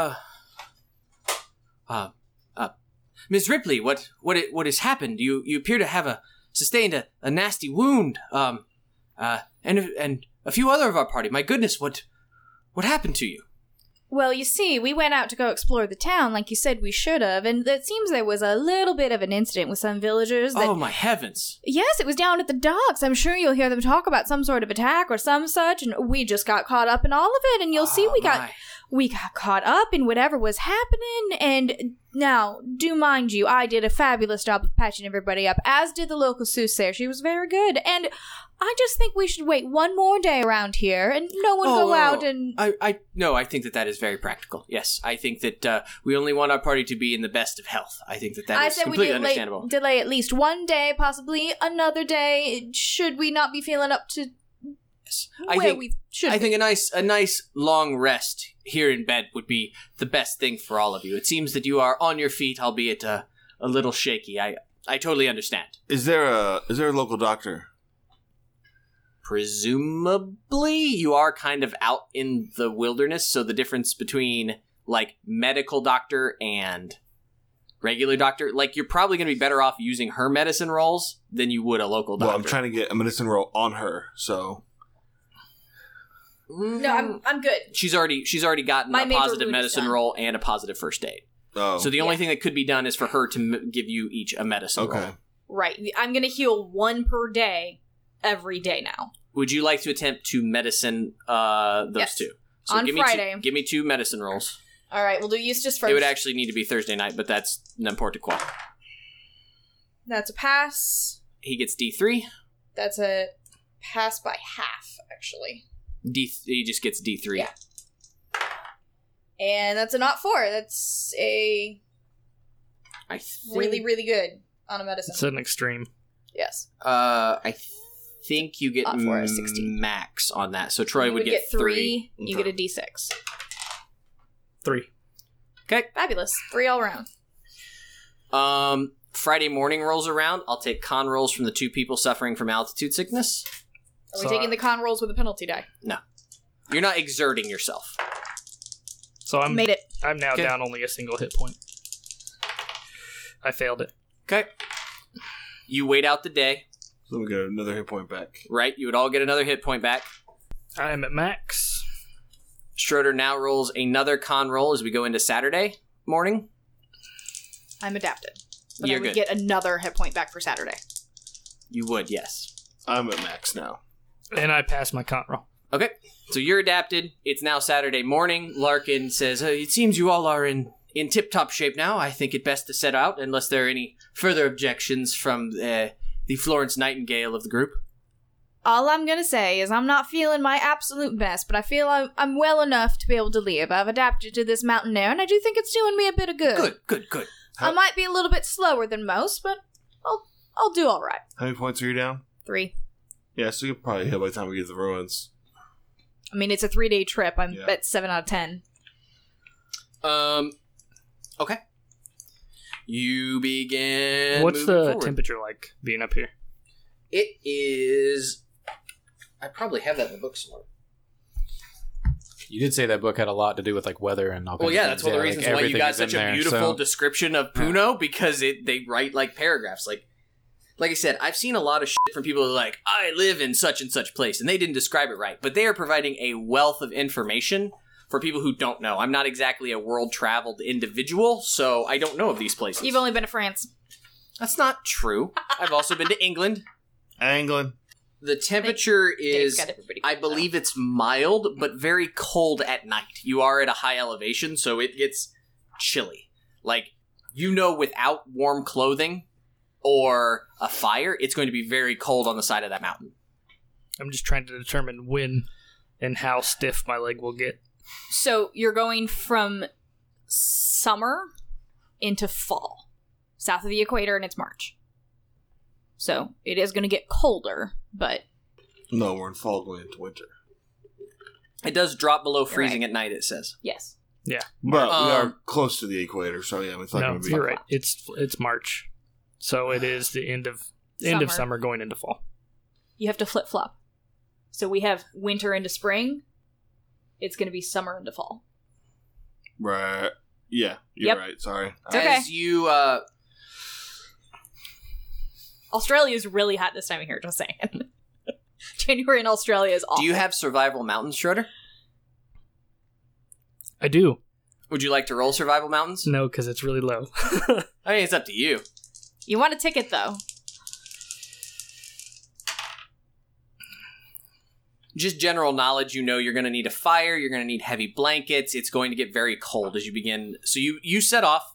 Ms. Ripley, what has happened? You appear to have sustained a nasty wound. And a few other of our party. My goodness, what happened to you? Well, you see, we went out to go explore the town like you said we should have, and it seems there was a little bit of an incident with some villagers that... Oh, my heavens. Yes, it was down at the docks. I'm sure you'll hear them talk about some sort of attack or some such, and we just got caught up in all of it, and you'll see we got caught up in whatever was happening, and now, do mind you, I did a fabulous job of patching everybody up, as did the local soothsayer. She was very good, and I just think we should wait one more day around here, and no one go out and... I think that is very practical. Yes, I think that we only want our party to be in the best of health. I think that is completely understandable. Delay at least one day, possibly another day, should we not be feeling up to we should I think a nice long rest here in bed would be the best thing for all of you. It seems that you are on your feet, albeit a little shaky. I totally understand. Is there a local doctor? Presumably, you are kind of out in the wilderness, so the difference between, like, medical doctor and regular doctor, like, you're probably going to be better off using her medicine rolls than you would a local doctor. Well, I'm trying to get a medicine roll on her, so... No, I'm good. She's already gotten a positive medicine roll and a positive first aid. Oh. So the only thing that could be done is for her to give you each a medicine roll. Right. I'm going to heal one per day every day now. Would you like to attempt to medicine those two? So on Friday. Give me 2 medicine rolls. All right, we'll do Eustace first. It would actually need to be Thursday night, but that's n'importe quoi. That's a pass. He gets D3. That's a pass by half, actually. He just gets D3. Yeah. And that's a not 4. That's a really, really good on a medicine. It's an extreme. Yes. I think you get Not 4, a 16. max on that. So Troy would get 3. You get a D6. 3. Okay. Fabulous. 3 all around. Friday morning rolls around. I'll take con rolls from the 2 people suffering from altitude sickness. Are we taking the con rolls with a penalty die? No. You're not exerting yourself. So I'm Made it. I'm now down only a single hit point. I failed it. Okay. You wait out the day. So we get another hit point back. Right? You would all get another hit point back. I am at max. Schroeder now rolls another con roll as we go into Saturday morning. I'm adapted. But You're I would good. get another hit point back for Saturday. You would, yes. I'm at max now. And I passed my con roll. Okay. So you're adapted. It's now Saturday morning. Larkin says, it seems you all are in tip-top shape now. I think it best to set out, unless there are any further objections from the Florence Nightingale of the group. All I'm going to say is I'm not feeling my absolute best, but I feel I'm well enough to be able to leave. I've adapted to this mountain air, and I do think it's doing me a bit of good. Good. I might be a little bit slower than most, but I'll do all right. How many points are you down? 3. Yeah, so you'll probably hit by the time we get to the ruins. I mean, it's a 3-day trip. I'm at 7 out of 10. Okay. You begin. What's the forward. temperature like being up here? It is. I probably have that in the book somewhere. You did say that book had a lot to do with like weather and all kinds Well, yeah, of that's things. one of the Like, reasons why you everything got is in such a there, beautiful so- description of Puno, because they write like paragraphs. Like I said, I've seen a lot of shit from people who are like, I live in such and such place, and they didn't describe it right. But they are providing a wealth of information for people who don't know. I'm not exactly a world-traveled individual, so I don't know of these places. You've only been to France. That's not true. I've also been to England. England. The temperature Dave's is, got everybody I believe it's mild, but very cold at night. You are at a high elevation, so it gets chilly. Like, without warm clothing or a fire, it's going to be very cold on the side of that mountain. I'm just trying to determine when and how stiff my leg will get. So you're going from summer into fall. South of the equator, and it's March. So it is going to get colder, but No, we're in fall going into winter. It does drop below freezing Right. at night, it says. yes. Yeah. But we are Um, close to the equator, so yeah, it's not No, going to be. you're right. It's March, so it is the end of summer going into fall. You have to flip-flop. So we have winter into spring. It's going to be summer into fall. Right. Yeah, you're Yep. right. Sorry. It's okay. As you, Australia is really hot this time of year, just saying. January in Australia is awful. do you have Survival Mountains, Schroeder? I do. Would you like to roll Survival Mountains? No, because it's really low. I mean, it's up to you. You want a ticket, though. Just general knowledge, you know you're going to need a fire, you're going to need heavy blankets, it's going to get very cold as you begin. So you set off.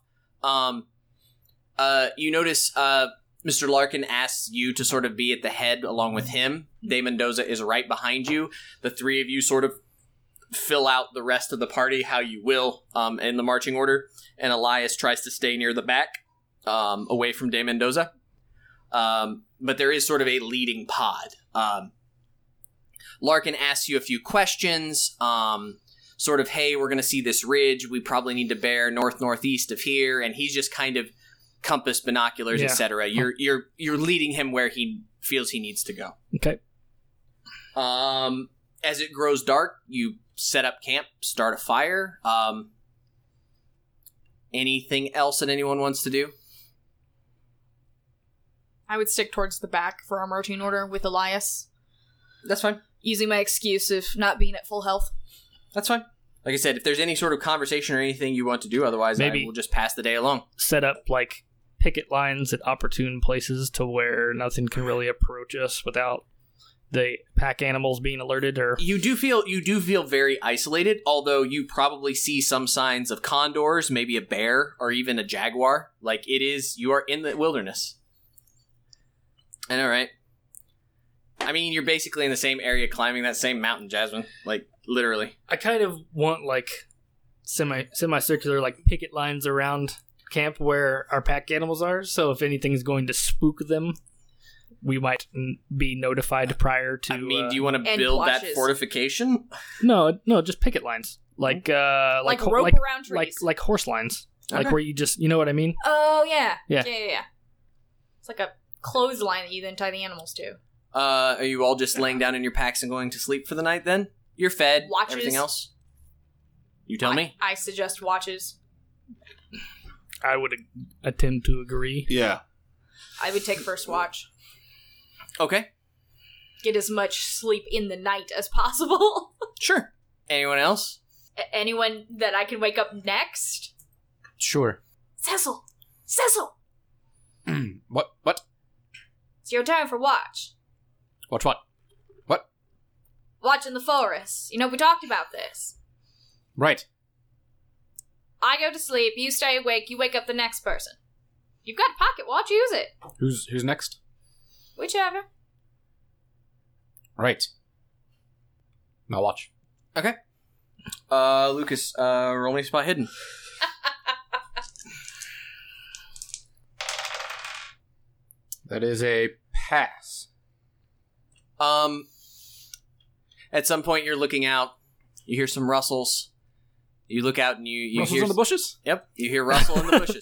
You notice Mr. Larkin asks you to sort of be at the head along with him. De Mendoza is right behind you. The three of you sort of fill out the rest of the party how you will in the marching order. And Elias tries to stay near the back, away from De Mendoza. But there is sort of a leading pod. Larkin asks you a few questions, sort of, hey, we're going to see this ridge. We probably need to bear northeast of here. And he's just kind of compass, binoculars, Yeah. etc. You're leading him where he feels he needs to go. Okay. As it grows dark, you set up camp, start a fire. Anything else that anyone wants to do? I would stick towards the back for our marching order with Elias, That's fine. using my excuse of not being at full health. That's fine. Like I said, if there's any sort of conversation or anything you want to do, otherwise Maybe. I will just pass the day along. Set up like picket lines at opportune places to where nothing can really approach us without the pack animals being alerted. Or You do feel very isolated, although you probably see some signs of condors, maybe a bear, or even a jaguar. Like you are in the wilderness. And alright. I mean, you're basically in the same area climbing that same mountain, Jasmine. Like, literally. I kind of want like semicircular like picket lines around camp where our pack animals are. So if anything is going to spook them, we might be notified prior to. I mean, do you want to And build that watches. fortification? No, just picket lines, like Like ho- rope around trees. like horse lines, Okay. like where you just, you know what I mean? Oh, yeah. Yeah. Yeah. It's like a clothesline that you then tie the animals to. Are you all just laying down in your packs and going to sleep for the night then? You're fed. Watches. Everything else? You tell me. I suggest watches. I would attend to agree. Yeah. I would take first watch. Okay. Get as much sleep in the night as possible. Sure. Anyone else? Anyone that I can wake up next? Sure. Cecil! What? It's your turn for watch. Watch what? What? Watch in the forest. You know, we talked about this. Right. I go to sleep, you stay awake, you wake up the next person. You've got a pocket watch, use it. Who's next? Whichever. Right. I'll watch. Okay. Lucas, roll me spot hidden. That is a pass. At some point you're looking out, you hear some rustles. You look out and you Rustles hear in the bushes? Yep, you hear rustle in the bushes.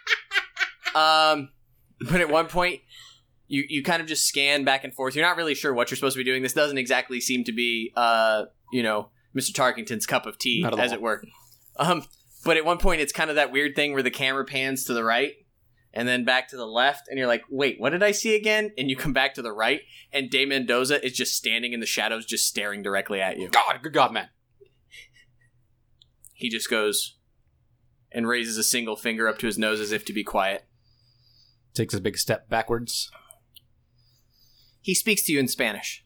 But at one point you kind of just scan back and forth. You're not really sure what you're supposed to be doing. This doesn't exactly seem to be Mr. Tarkington's cup of tea, Not at as all. it were. But at one point it's kind of that weird thing where the camera pans to the right and then back to the left, and you're like, wait, what did I see again? And you come back to the right, and De Mendoza is just standing in the shadows, just staring directly at you. Good God, man. He just goes and raises a single finger up to his nose as if to be quiet. Takes a big step backwards. He speaks to you in Spanish.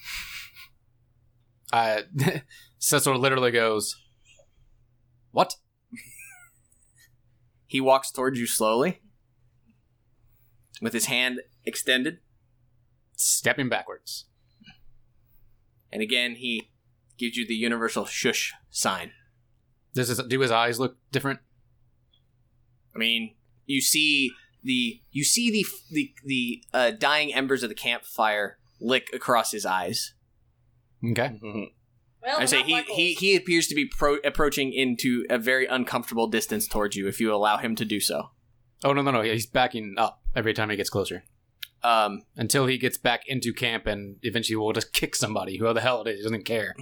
Cecil literally goes, what? He walks towards you slowly, with his hand extended, Stepping backwards. and again he gives you the universal shush sign. Do his eyes look different? I mean, you see you see the dying embers of the campfire lick across his eyes. Okay. Well, I say he appears to be approaching into a very uncomfortable distance towards you if you allow him to do so. Oh, no. He's backing up every time he gets closer. Until he gets back into camp and eventually we'll just kick somebody, who the hell it is, he doesn't care.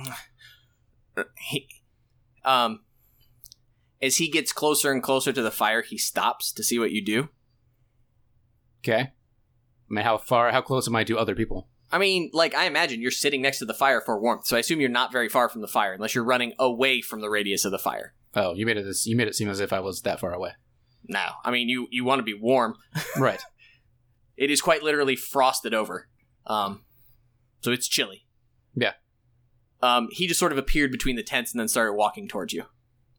As he gets closer and closer to the fire, he stops to see what you do. Okay. I mean, how close am I to other people? I mean, like, I imagine you're sitting next to the fire for warmth, so I assume you're not very far from the fire, unless you're running away from the radius of the fire. Oh, you made it seem as if I was that far away. No, I mean, you want to be warm. Right. It is quite literally frosted over. So it's chilly. Yeah. He just sort of appeared between the tents and then started walking towards you.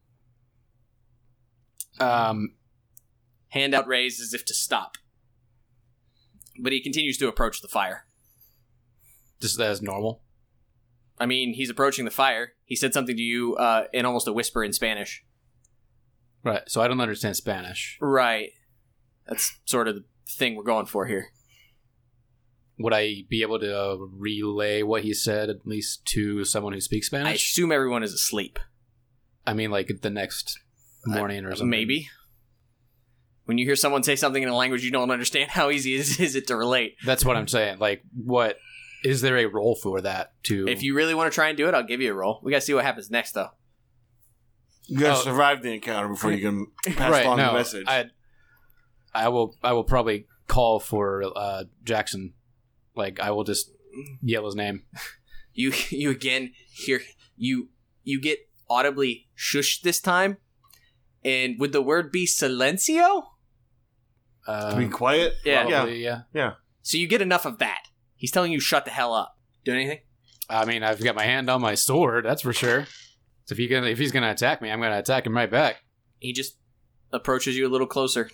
Hand out raised as if to stop. But he continues to approach the fire. Just as normal? I mean, he's approaching the fire. He said something to you in almost a whisper in Spanish. Right, so I don't understand Spanish. Right. That's sort of the thing we're going for here. Would I be able to relay what he said, at least to someone who speaks Spanish? I assume everyone is asleep. I mean, like, the next morning or something. Maybe. When you hear someone say something in a language you don't understand, how easy is it to relate? That's what I'm saying. Like, what... Is there a role for that to... If you really want to try and do it, I'll give you a roll. We gotta see what happens next, though. You gotta survive the encounter before you can pass along the message. I will probably call for Jackson. Like, I will just yell his name. You again hear... You get audibly shushed this time. And would the word be silencio? To be quiet? Probably, yeah. So you get enough of that. He's telling you shut the hell up. Do anything? I mean, I've got my hand on my sword, that's for sure. So if he's gonna attack me, I'm gonna attack him right back. He just approaches you a little closer.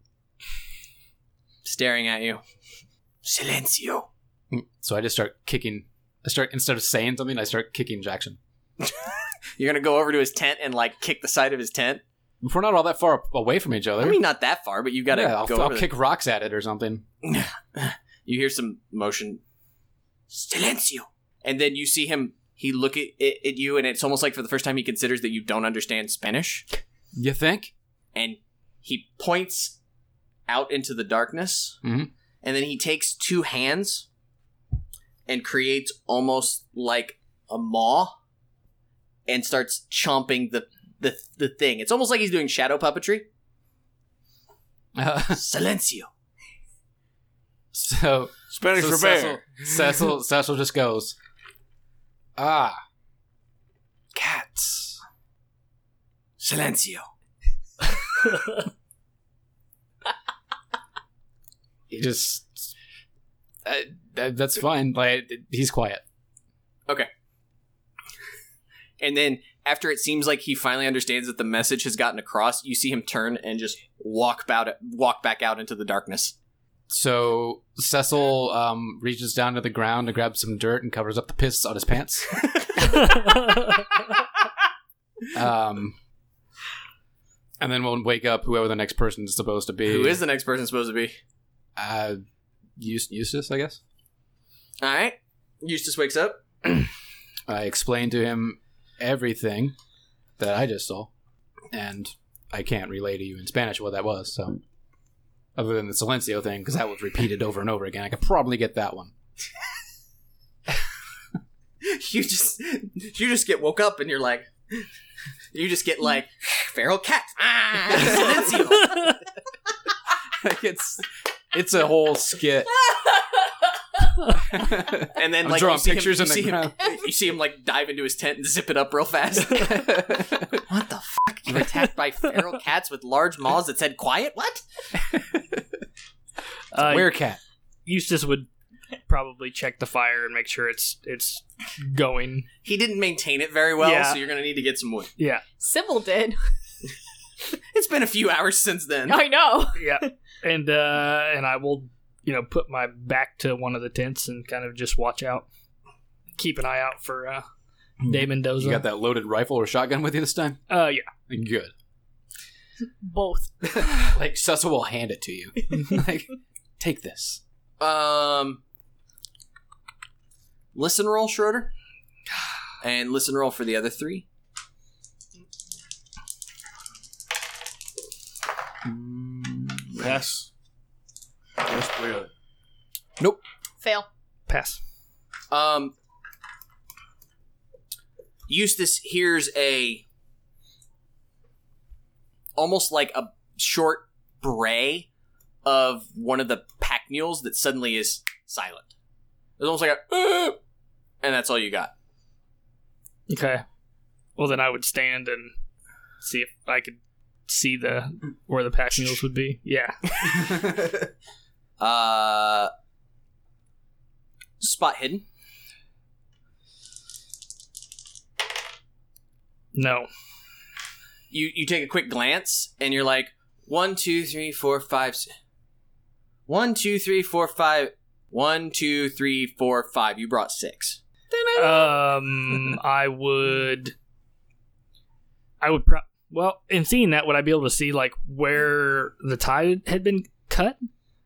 Staring at you. Silencio. So I just start kicking. Instead of saying something, I start kicking Jackson. You're gonna go over to his tent and, like, kick the side of his tent? We're not all that far away from each other. I mean, not that far, but you gotta go I'll kick rocks at it or something. You hear some motion. Silencio. And then you see him, he look at you, and it's almost like for the first time he considers that you don't understand Spanish. You think? And he points out into the darkness, mm-hmm. and then he takes two hands and creates almost like a maw and starts chomping the thing. It's almost like he's doing shadow puppetry. Silencio. So Spanish for bear. Cecil just goes, cats. Silencio. He just that's fine. Like, he's quiet. Okay. And then after it seems like he finally understands that the message has gotten across, you see him turn and just walk back out into the darkness. So Cecil reaches down to the ground to grab some dirt and covers up the piss on his pants. And then we'll wake up whoever the next person is supposed to be. Who is the next person supposed to be? Eustace, I guess. All right. Eustace wakes up. I explained to him everything that I just saw, and I can't relay to you in Spanish what that was, so... Other than the Silencio thing, because that was repeated over and over again. I could probably get that one. You just get woke up and you're like... You just get like, feral cat. Silencio. Like it's a whole skit. And then, I'm like, drawing pictures in the ground. You see him, like, dive into his tent and zip it up real fast. What the fuck? You were attacked by feral cats with large maws that said quiet? What? Werecat. Eustace would probably check the fire and make sure it's going. He didn't maintain it very well, Yeah. so you're going to need to get some wood. Yeah. Sybil did. It's been a few hours since then. I know. Yeah. And I will, put my back to one of the tents and kind of just watch out. Keep an eye out for Dave Mendoza. You got that loaded rifle or shotgun with you this time? Yeah. Good. Both. Like, Sussa will hand it to you. Like, take this. Listen roll, Schroeder. And listen roll for the other three. Pass. Yes, really. Nope. Fail. Pass. Eustace hears almost like a short bray of one of the pack mules that suddenly is silent. It's almost like a, and that's all you got. Okay. Well, then I would stand and see if I could see where the pack mules would be. Yeah. Spot hidden. No. You take a quick glance and you're like 1, 2, 3, 4, 5. 1, 2, 3, 4, 5. 1, 2, 3, 4, 5. You brought 6. I would. Well, in seeing that, would I be able to see like where the tie had been cut,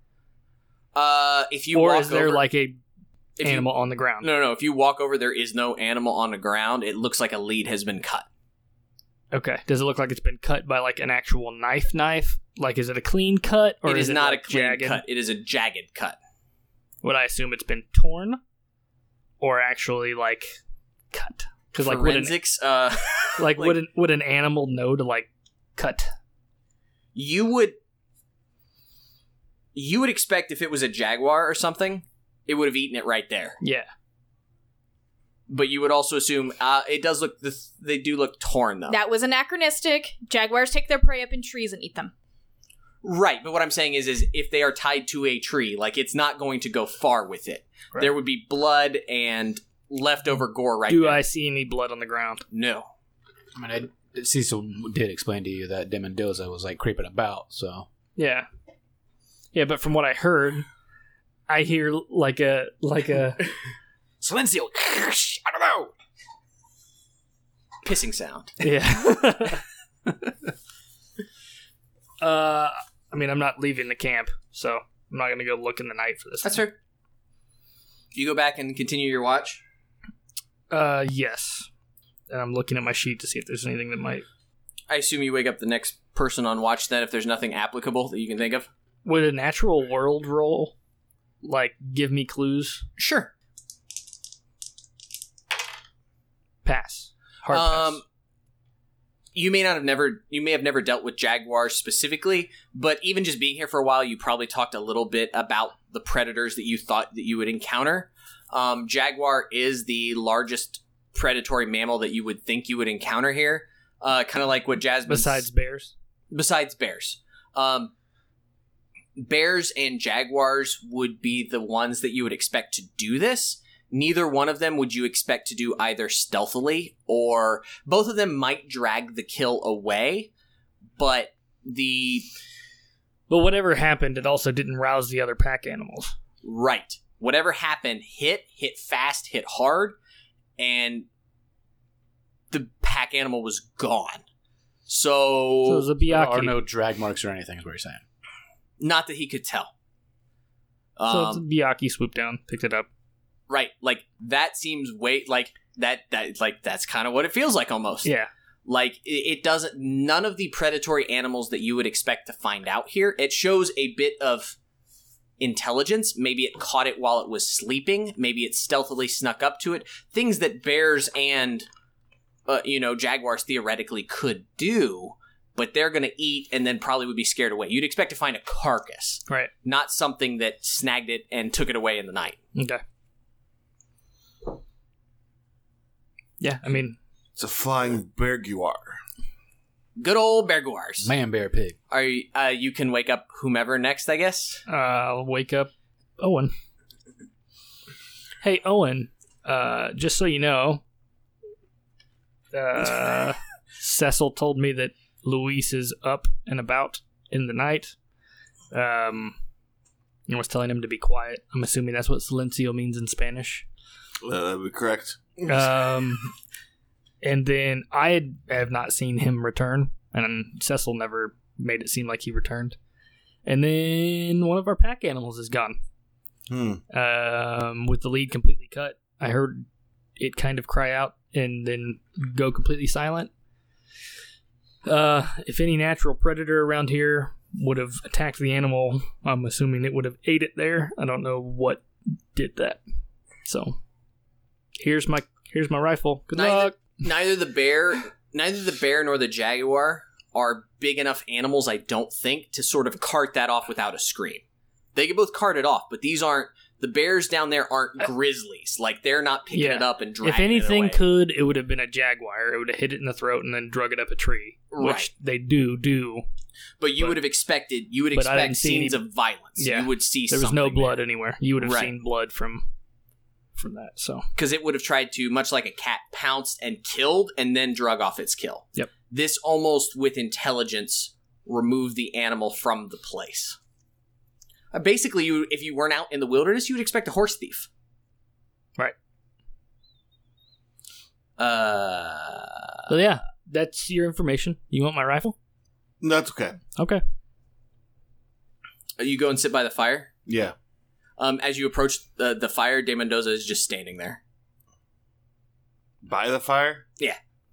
If you or walk is there over, like a if animal on the ground? No. If you walk over, there is no animal on the ground. It looks like a lead has been cut. Okay. Does it look like it's been cut by like an actual knife? Like, is it a clean cut, or It is not like a clean jagged? cut. It is a jagged cut. Would I assume it's been torn, or actually like cut? Because like Forensics. would an animal know to like cut? You would expect if it was a jaguar or something, it would have eaten it right there. Yeah. But you would also assume it does look. They do look torn though. That was anachronistic. Jaguars take their prey up in trees and eat them. Right, but what I'm saying is if they are tied to a tree, like it's not going to go far with it. Right. There would be blood and leftover gore right there. Do I see any blood on the ground? No. I mean, Cecil did explain to you that De Mendoza was like creeping about, so. Yeah. Yeah, but from what I heard, I hear like a Silencio! I don't know! Pissing sound. yeah. I mean, I'm not leaving the camp, so I'm not going to go look in the night for this. That's fair. You go back and continue your watch? Yes. And I'm looking at my sheet to see if there's anything that might... I assume you wake up the next person on watch then if there's nothing applicable that you can think of? Would a natural world roll, like, give me clues? Sure. Pass. Hard pass. You may have never dealt with jaguars specifically, but even just being here for a while, you probably talked a little bit about the predators that you thought that you would encounter. Jaguar is the largest predatory mammal that you would think you would encounter here. Kind of like what Jasmine... Besides bears? Besides bears. Bears and jaguars would be the ones that you would expect to do this. Neither one of them would you expect to do either stealthily, or both of them might drag the kill away, but whatever happened, it also didn't rouse the other pack animals. Right. Whatever happened, hit fast, hit hard, and the pack animal was gone. So it was a There Byakhee. are no drag marks or anything, is what you're saying. Not that he could tell. So it's a Byakhee swooped down, picked it up. Right, like that seems that's kind of what it feels like almost. Yeah. Like it doesn't. None of the predatory animals that you would expect to find out here. It shows a bit of intelligence. Maybe it caught it while it was sleeping. Maybe it stealthily snuck up to it. Things that bears and jaguars theoretically could do, but they're going to eat and then probably would be scared away. You'd expect to find a carcass, Right. not something that snagged it and took it away in the night. Okay. Yeah, I mean... It's a flying berguar. Good old bearguars. Man, bear, pig. Are you? You can wake up whomever next, I guess. I'll wake up Owen. Hey, Owen, just so you know, Cecil told me that Luis is up and about in the night. I was telling him to be quiet. I'm assuming that's what silencio means in Spanish. That would be correct. And then I have not seen him return And Cecil never made it seem like he returned. And then one of our pack animals is gone. With the lead completely cut. I heard it kind of cry out and then go completely silent. If any natural predator around here would have attacked the animal, I'm assuming it would have ate it there. I don't know what did that. So here's my rifle. Good luck. Neither the bear nor the jaguar are big enough animals, I don't think, to sort of cart that off without a scream. They can both cart it off, but these aren't. The bears down there aren't grizzlies. Like, they're not picking it up and dragging it away. If anything could, it would have been a jaguar. It would have hit it in the throat and then drug it up a tree. Right. Which they do. But you would expect scenes of violence. Yeah. You would see there was something no blood there. anywhere. You would have seen blood from that. So because it would have tried to, much like a cat, pounced and killed and then drug off its kill. Yep. This almost with intelligence removed the animal from the place. Basically, if you weren't out in the wilderness, you would expect a horse thief. Right. Well, yeah, that's your information. You want my rifle? That's okay. Okay. You go and sit by the fire? Yeah. As you approach the fire, De Mendoza is just standing there. By the fire? Yeah.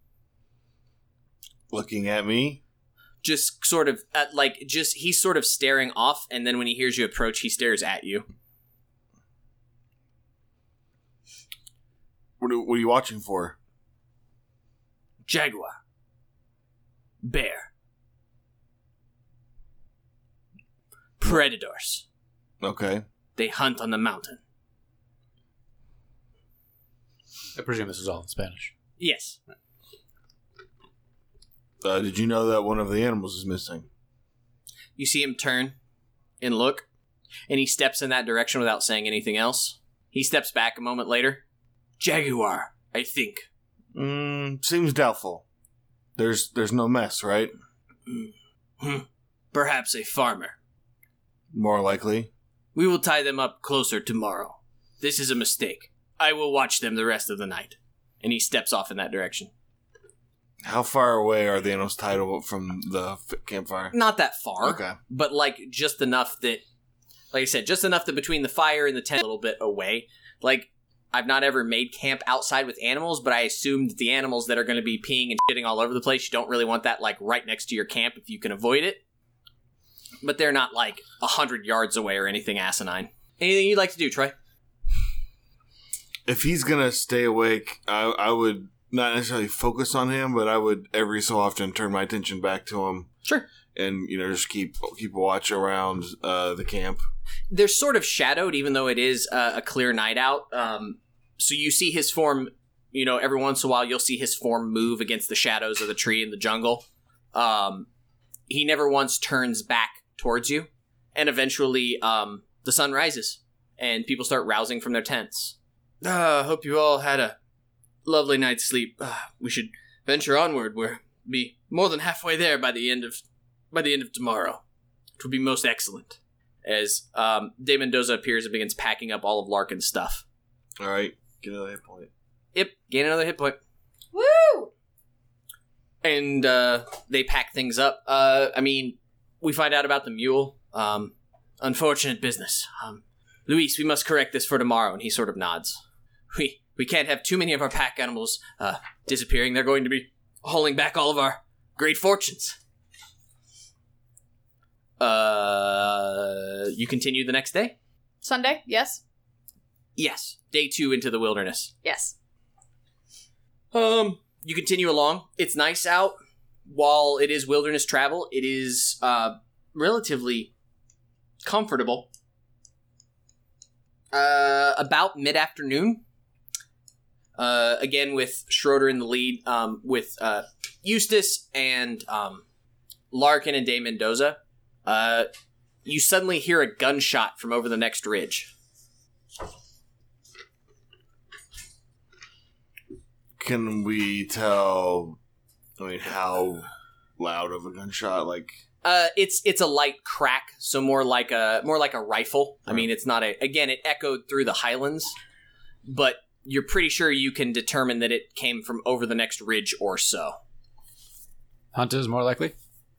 Looking at me? Just sort of, he's sort of staring off, and then when he hears you approach, he stares at you. What are you watching for? Jaguar. Bear. Predators. Okay. They hunt on the mountain. I presume this is all in Spanish. Yes. Did you know that one of the animals is missing? You see him turn and look, and he steps in that direction without saying anything else. He steps back a moment later. Jaguar, I think. Seems doubtful. There's no mess, right? Perhaps a farmer. More likely. We will tie them up closer tomorrow. This is a mistake. I will watch them the rest of the night. And he steps off in that direction. How far away are the animals tied from the campfire? Not that far. Okay. But, just enough that, like I said, just enough that between the fire and the tent, a little bit away. I've not ever made camp outside with animals, but I assume that the animals that are going to be peeing and shitting all over the place, you don't really want that, right next to your camp if you can avoid it. But they're not, 100 yards away or anything asinine. Anything you'd like to do, Troy? If he's going to stay awake, I would not necessarily focus on him, but I would every so often turn my attention back to him. Sure. And, just keep a watch around the camp. They're sort of shadowed, even though it is a clear night out. So you see his form, every once in a while you'll see his form move against the shadows of the tree in the jungle. He never once turns back towards you. And eventually the sun rises and people start rousing from their tents. Hope you all had a lovely night's sleep. We should venture onward. We'll be more than halfway there by the end of tomorrow. It would be most excellent. As De Mendoza appears and begins packing up all of Larkin's stuff. All right, get another hit point. Yep, gain another hit point. Woo! And they pack things up. We find out about the mule. Unfortunate business. Luis, we must correct this for tomorrow. And he sort of nods. We can't have too many of our pack animals disappearing. They're going to be hauling back all of our great fortunes. You continue the next day? Sunday, yes? Yes. Day 2 into the wilderness. Yes. You continue along. It's nice out. While it is wilderness travel, it is relatively comfortable. About mid-afternoon, again with Schroeder in the lead, with Eustace and Larkin and De Mendoza, you suddenly hear a gunshot from over the next ridge. Can we tell, how loud of a gunshot? It's a light crack, so more like a rifle. I mean, it's not it echoed through the highlands, but you're pretty sure you can determine that it came from over the next ridge or so. Hunter is more likely.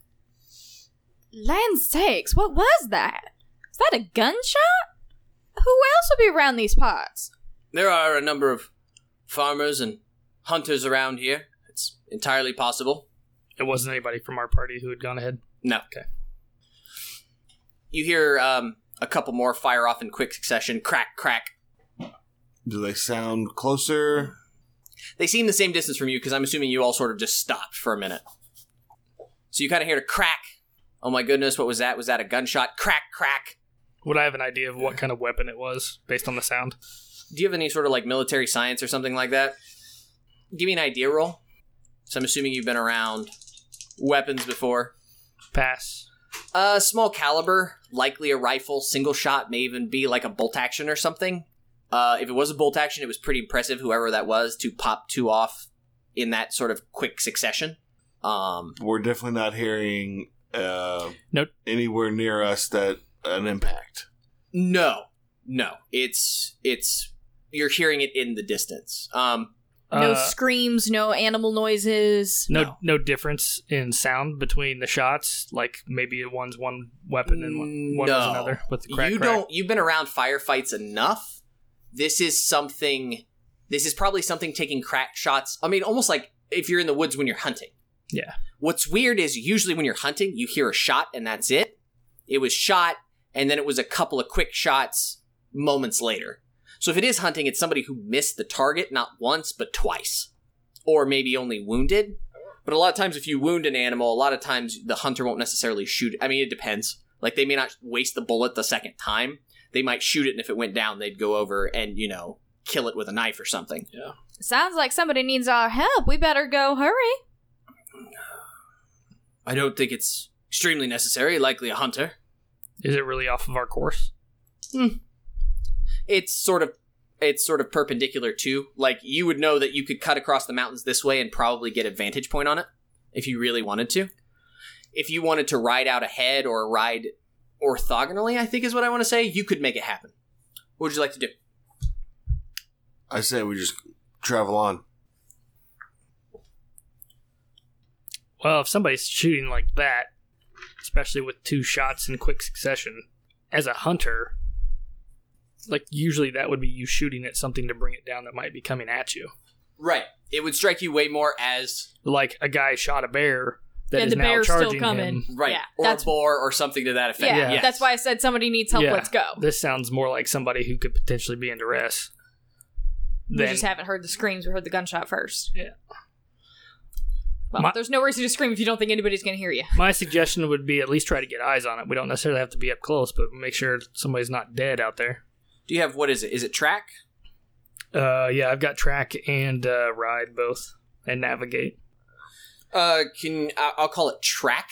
Land's sakes, what was that? Is that a gunshot? Who else would be around these parts? There are a number of farmers and hunters around here. It's entirely possible. It wasn't anybody from our party who had gone ahead. No. Okay. You hear a couple more fire off in quick succession. Crack, crack. Do they sound closer? They seem the same distance from you because I'm assuming you all sort of just stopped for a minute. So you kind of hear a crack. Oh my goodness, what was that? Was that a gunshot? Crack, crack. Would I have an idea of what kind of weapon it was based on the sound? Do you have any sort of like military science or something like that? Give me an idea roll. So I'm assuming you've been around weapons before. Pass. Small caliber, likely a rifle, single shot, may even be like a bolt action or something. If it was a bolt action, it was pretty impressive, whoever that was, to pop 2 off in that sort of quick succession. We're definitely not hearing Nope. anywhere near us that an impact. No. It's you're hearing it in the distance. No screams, no animal noises. No difference in sound between the shots. Like maybe one's one weapon and one was another. With the crack. You've been around firefights enough. This is probably something taking crack shots. I mean, almost like if you're in the woods when you're hunting. Yeah. What's weird is usually when you're hunting, you hear a shot and that's it. It was shot, and then it was a couple of quick shots moments later. So if it is hunting, it's somebody who missed the target not once, but twice. Or maybe only wounded. But a lot of times if you wound an animal, a lot of times the hunter won't necessarily shoot it. I mean, it depends. Like, they may not waste the bullet the second time. They might shoot it, and if it went down, they'd go over and, kill it with a knife or something. Yeah. Sounds like somebody needs our help. We better go hurry. I don't think it's extremely necessary. Likely a hunter. Is it really off of our course? It's sort of perpendicular too. Like, you would know that you could cut across the mountains this way and probably get a vantage point on it if you really wanted to. If you wanted to ride out ahead or ride orthogonally, I think is what I want to say, you could make it happen. What would you like to do? I say we just travel on. Well, if somebody's shooting like that, especially with 2 shots in quick succession, as a hunter, like, usually that would be you shooting at something to bring it down that might be coming at you. Right. It would strike you way more as... like a guy shot a bear that is the now bear's charging still coming. him. Right. Yeah, or a boar or something to that effect. Yeah, Yes. that's why I said somebody needs help, Yeah. let's go. This sounds more like somebody who could potentially be in duress. We than- just haven't heard the screams, we heard the gunshot first. Yeah. Well, there's no reason to scream if you don't think anybody's going to hear you. My suggestion would be at least try to get eyes on it. We don't necessarily have to be up close, but make sure somebody's not dead out there. Do you have, what is it? Is it track? Yeah, I've got track and ride both, and navigate. I'll call it track.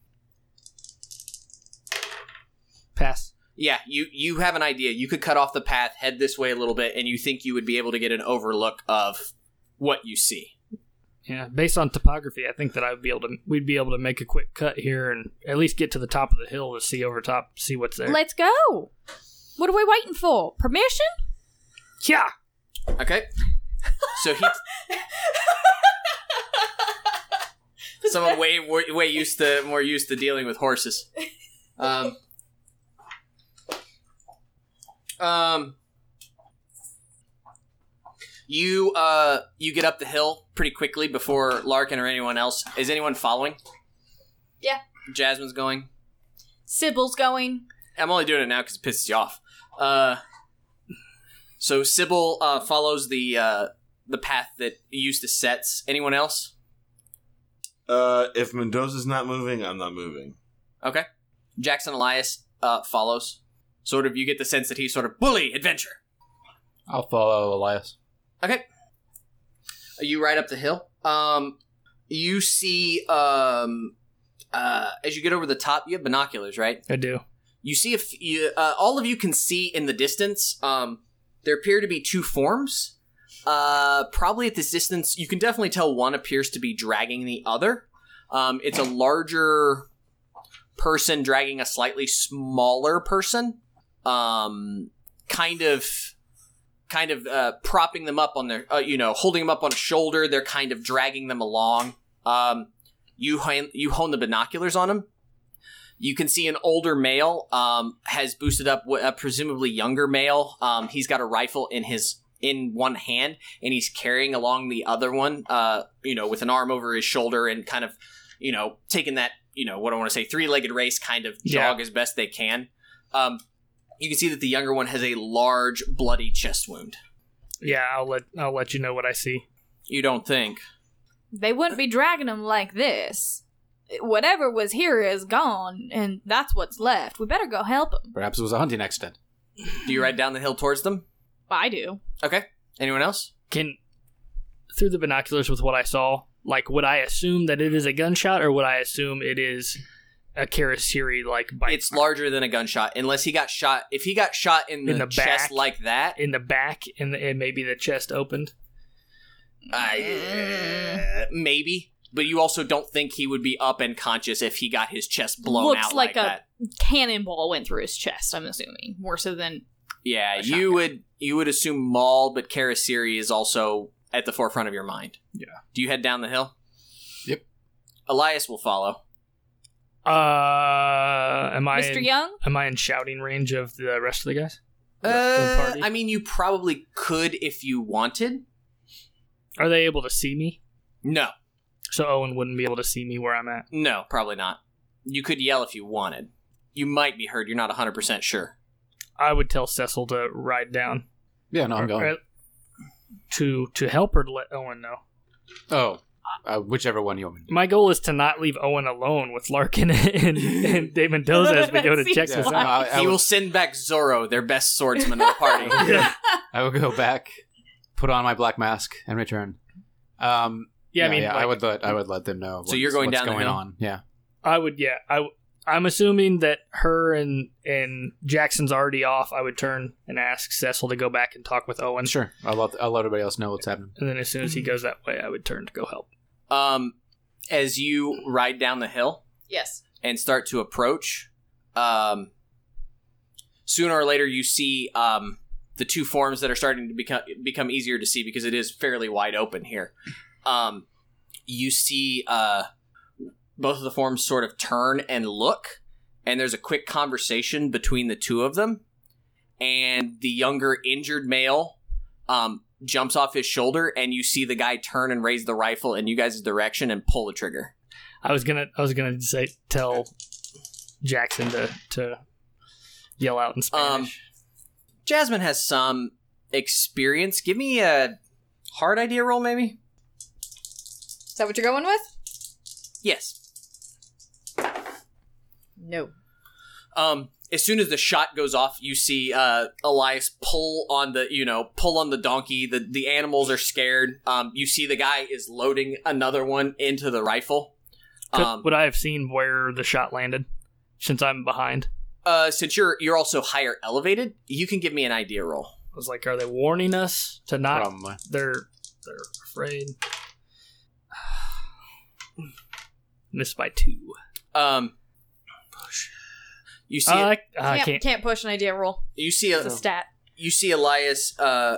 Pass. Yeah, you have an idea. You could cut off the path, head this way a little bit, and you think you would be able to get an overlook of what you see. Yeah, based on topography, I think that we'd be able to make a quick cut here and at least get to the top of the hill to see over top, see what's there. Let's go. What are we waiting for? Permission? Yeah. Okay. So he... Someone way more used to dealing with horses. You get up the hill pretty quickly before Larkin or anyone else. Is anyone following? Yeah. Jasmine's going. Sybil's going. I'm only doing it now because it pisses you off. So Sybil follows the path that Eustace sets. Anyone else? If Mendoza's not moving, I'm not moving. Okay. Jackson Elias follows. Sort of, you get the sense that he's sort of bully adventure. I'll follow Elias. Okay. You ride up the hill. You see, as you get over the top, you have binoculars, right? I do. You see all of you can see in the distance. There appear to be 2 forms. Probably at this distance, you can definitely tell one appears to be dragging the other. It's a larger person dragging a slightly smaller person. Kind of propping them up on their, holding them up on a shoulder. They're kind of dragging them along. You hone the binoculars on him. You can see an older male has boosted up a presumably younger male. He's got a rifle in one hand, and he's carrying along the other one, with an arm over his shoulder and kind of, taking that, what I want to say, three-legged race kind of jog as best they can. You can see that the younger one has a large, bloody chest wound. Yeah, I'll let you know what I see. You don't think? They wouldn't be dragging him like this. Whatever was here is gone, and that's what's left. We better go help him. Perhaps it was a hunting accident. Do you ride down the hill towards them? I do. Okay. Anyone else? Through the binoculars with what I saw, like, would I assume that it is a gunshot, or would I assume it is a Karasiri, bite? It's larger than a gunshot, unless he got shot. If he got shot in the chest back, like that... In the back, and maybe the chest opened? Maybe. But you also don't think he would be up and conscious if he got his chest blown Looks out like that. a cannonball went through his chest, I'm assuming. More so than... Yeah, you would assume Maul, but Karasiri is also at the forefront of your mind. Yeah. Do you head down the hill? Yep. Elias will follow. Am I Mr. Young? Am I in shouting range of the rest of the guys? The party? I mean, you probably could if you wanted. Are they able to see me? No. So Owen wouldn't be able to see me where I'm at? No, probably not. You could yell if you wanted. You might be heard. You're not 100% sure. I would tell Cecil to ride down. Yeah, no, I'm going. To help or to let Owen know? Oh, whichever one you want me to do. My goal is to not leave Owen alone with Larkin and Dave Mendoza as we go to check this out. He will send back Zorro, their best swordsman of the party. I will go back, put on my black mask, and return. I would let them know. So you're going what's down the going hill? on. Yeah, I would. Yeah, I'm assuming that her and Jackson's already off. I would turn and ask Cecil to go back and talk with Owen. sure. I'll let everybody else know what's happening. And then as soon as he goes that way, I would turn to go help. As you ride down the hill, Yes. and start to approach, sooner or later you see the two forms that are starting to become easier to see because it is fairly wide open here. You see both of the forms sort of turn and look, and there's a quick conversation between the two of them, and the younger injured male jumps off his shoulder, and you see the guy turn and raise the rifle in you guys' direction and pull the trigger. I was gonna tell Jackson to yell out in Spanish. Jasmine has some experience. Give me a hard idea roll, maybe? Is that what you're going with? Yes. No. As soon as the shot goes off, you see Elias pull on the donkey. The animals are scared. You see the guy is loading another one into the rifle. Would I have seen where the shot landed since I'm behind? Since you're also higher elevated, you can give me an idea roll. I was like, are they warning us to not? Probably. They're afraid. Missed by 2. You see, I Can't push an idea roll. you see It's a stat. you see Elias.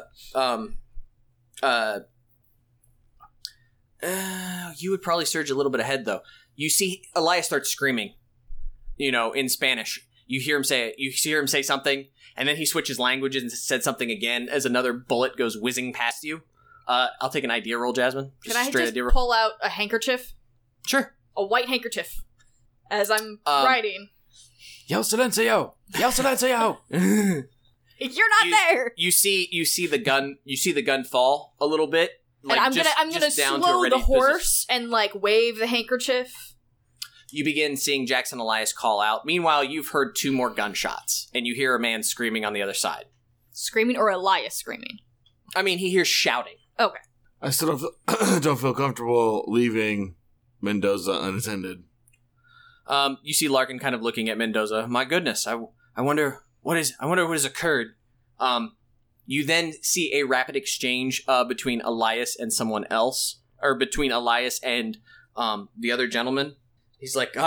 You would probably surge a little bit ahead though. You see Elias start screaming, in Spanish. You hear him say something, and then he switches languages and said something again as another bullet goes whizzing past you. I'll take an idea roll, Jasmine. Can I straight just idea roll. pull out a handkerchief? Sure. A white handkerchief. As I'm writing. Yell silencio! Yell silencio! You're not there! You see the gun. You see the gun fall a little bit. And I'm gonna down to a slow ready the horse and wave the handkerchief. You begin seeing Jackson Elias call out. Meanwhile, you've heard 2 more gunshots, and you hear a man screaming on the other side. Or Elias screaming? I mean, he hears shouting. Okay. I still don't feel comfortable leaving Mendoza unattended. You see Larkin kind of looking at Mendoza. My goodness, I wonder what has occurred. You then see a rapid exchange between Elias and someone else, or between Elias and the other gentleman. He's like,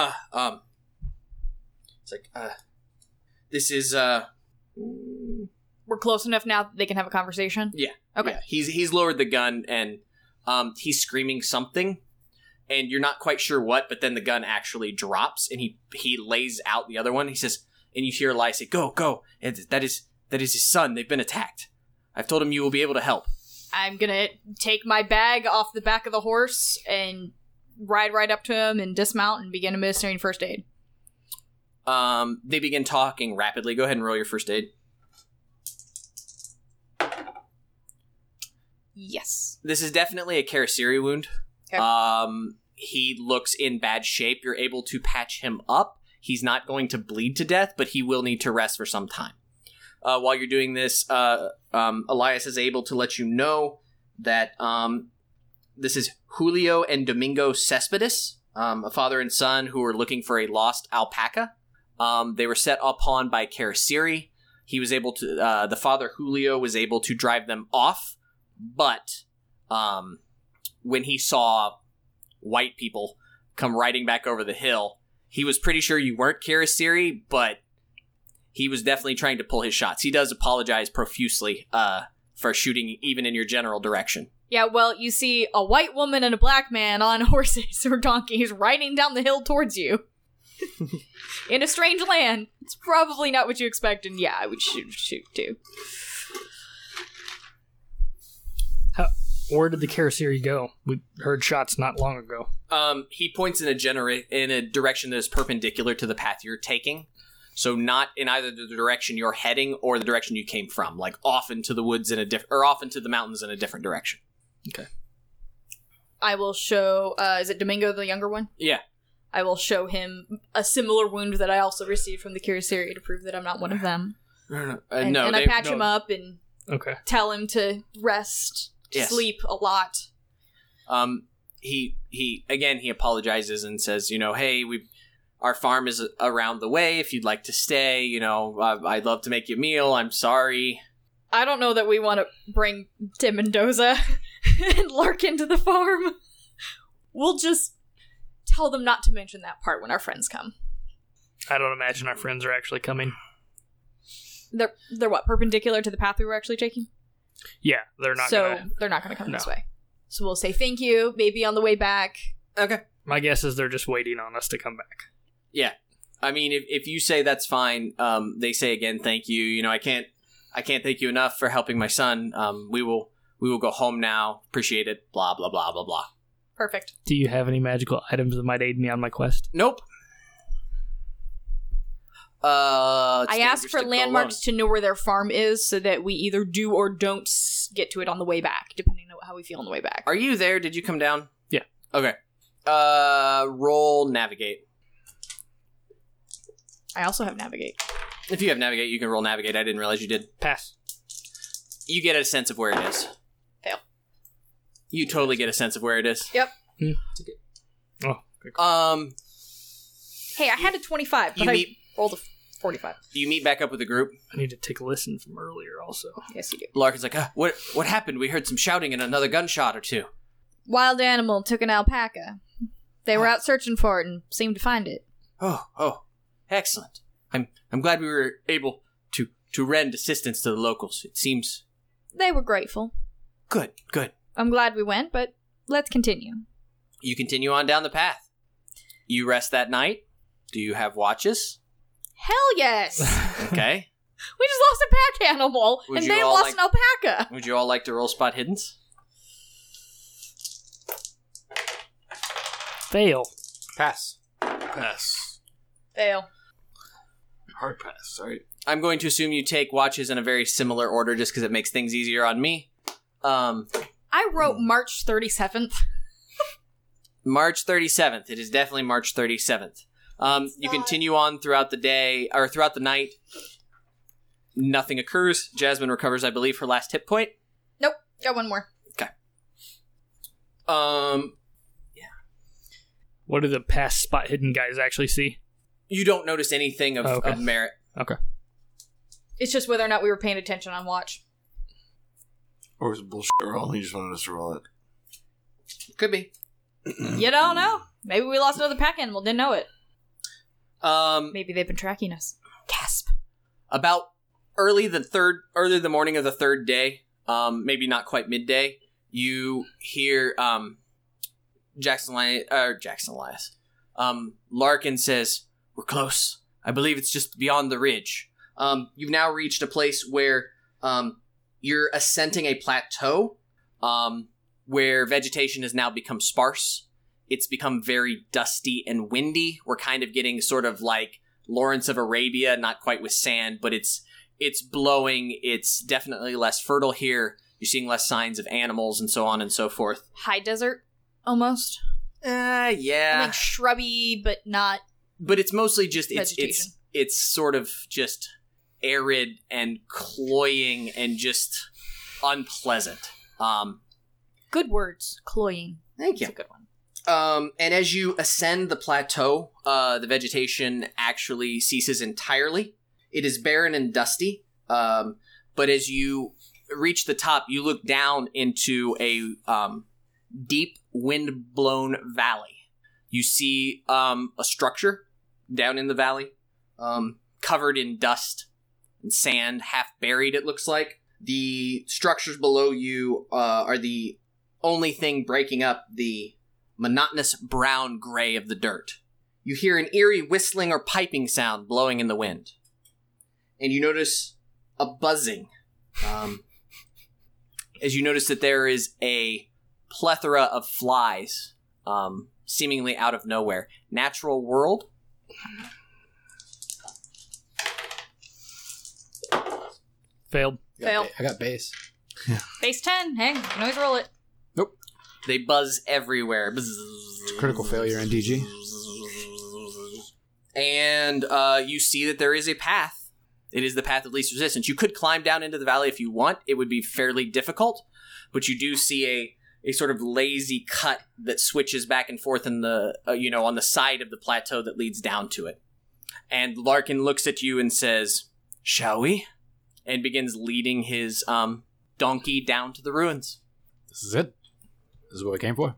this is We're close enough now that they can have a conversation? Yeah. Okay. Yeah. He's lowered the gun and he's screaming something, and you're not quite sure what, but then the gun actually drops, and he lays out the other one. He says, and you hear Elias say, "Go! That is his son. They've been attacked. I've told him you will be able to help." I'm gonna take my bag off the back of the horse and ride right up to him and dismount and begin administering first aid. They begin talking rapidly. Go ahead and roll your first aid. Yes. This is definitely a Karasiri wound. Okay. He looks in bad shape. You're able to patch him up. He's not going to bleed to death, but he will need to rest for some time. While you're doing this, Elias is able to let you know that this is Julio and Domingo Cespedes, a father and son who were looking for a lost alpaca. They were set upon by Karasiri. He was able to, the father Julio was able to drive them off, but when he saw white people come riding back over the hill, he was pretty sure you weren't Karasiri, but he was definitely trying to pull his shots. He does apologize profusely for shooting even in your general direction. Yeah, well, you see a white woman and a black man on horses or donkeys riding down the hill towards you. In a strange land. It's probably not what you expect, and yeah, I would shoot too. Where did the Karasiri go? We heard shots not long ago. He points in a direction that is perpendicular to the path you're taking. So not in either the direction you're heading or the direction you came from, like off into the woods or off into the mountains in a different direction. Okay. I will show, is it Domingo, the younger one? Yeah. I will show him a similar wound that I also received from the Kirasiri to prove that I'm not one of them. And I patch him up and tell him to rest, sleep a lot. He apologizes and says, hey, our farm is around the way. If you'd like to stay, I'd love to make you a meal. I'm sorry. I don't know that we want to bring Tim Mendoza and Larkin to the farm. We'll just tell them not to mention that part when our friends come. I don't imagine our friends are actually coming. They're what, perpendicular to the path we were actually taking? Yeah, they're not they're not going to come this way. So we'll say thank you, maybe on the way back. Okay. My guess is they're just waiting on us to come back. Yeah. I mean, if you say that's fine, they say again, thank you. I can't thank you enough for helping my son. We will go home now. Appreciate it. Blah, blah, blah, blah, blah. Perfect. Do you have any magical items that might aid me on my quest? Nope. I asked for landmarks to know where their farm is so that we either do or don't get to it on the way back, depending on how we feel on the way back. Are you there? Did you come down? Yeah. Okay. Roll navigate. I also have navigate. If you have navigate, you can roll navigate. I didn't realize you did. Pass. You get a sense of where it is. Fail. You totally get a sense of where it is. Yep. Oh. Hey, I had a 25, but I rolled a 45. You meet back up with the group. I need to take a listen from earlier also. Yes, you do. Larkin's like, what happened? We heard some shouting and another gunshot or two. Wild animal took an alpaca. They were out searching for it and seemed to find it. Oh, excellent. I'm glad we were able to rend assistance to the locals. It seems... They were grateful. Good. I'm glad we went, but let's continue. You continue on down the path. You rest that night. Do you have watches? Hell yes! Okay. We just lost a pack animal, and they lost an alpaca. Would you all like to roll spot hiddens? Fail. Pass. Fail. Hard pass, right? I'm going to assume you take watches in a very similar order just because it makes things easier on me. I wrote March 37th. March 37th. It is definitely March 37th. You continue on throughout the day, or throughout the night. Nothing occurs. Jasmine recovers, I believe, her last hit point. Nope. Got one more. Okay. What do the past spot hidden guys actually see? You don't notice anything of merit. Okay. It's just whether or not we were paying attention on watch. Or was it bullshit roll? He just wanted us to roll it. Could be. You don't know. Maybe we lost another pack animal. Didn't know it. Maybe they've been tracking us. Gasp. About early the morning of the third day, maybe not quite midday, you hear Jackson Elias. Larkin says, "We're close. I believe it's just beyond the ridge." You've now reached a place where you're ascending a plateau where vegetation has now become sparse. It's become very dusty and windy. We're kind of getting sort of like Lawrence of Arabia, not quite with sand, but it's blowing. It's definitely less fertile here. You're seeing less signs of animals and so on and so forth. High desert, almost. Yeah. Like shrubby, but not. But it's mostly just vegetation. It's sort of just arid and cloying and just unpleasant. Good words, cloying. Thank you. That's a good one. And as you ascend the plateau, the vegetation actually ceases entirely. It is barren and dusty. But as you reach the top, you look down into a deep, wind-blown valley. You see a structure down in the valley, covered in dust and sand, half buried, it looks like. The structures below you are the only thing breaking up the monotonous brown-gray of the dirt. You hear an eerie whistling or piping sound blowing in the wind. And you notice a buzzing. As you notice that there is a plethora of flies, seemingly out of nowhere. Natural world. Failed. Fail. I got base. Base 10. Hey, you can always roll it. They buzz everywhere. It's a critical failure in DG. And you see that there is a path. It is the path of least resistance. You could climb down into the valley if you want. It would be fairly difficult. But you do see a sort of lazy cut that switches back and forth in the on the side of the plateau that leads down to it. And Larkin looks at you and says, "Shall we?" And begins leading his donkey down to the ruins. This is it. This is what we came for.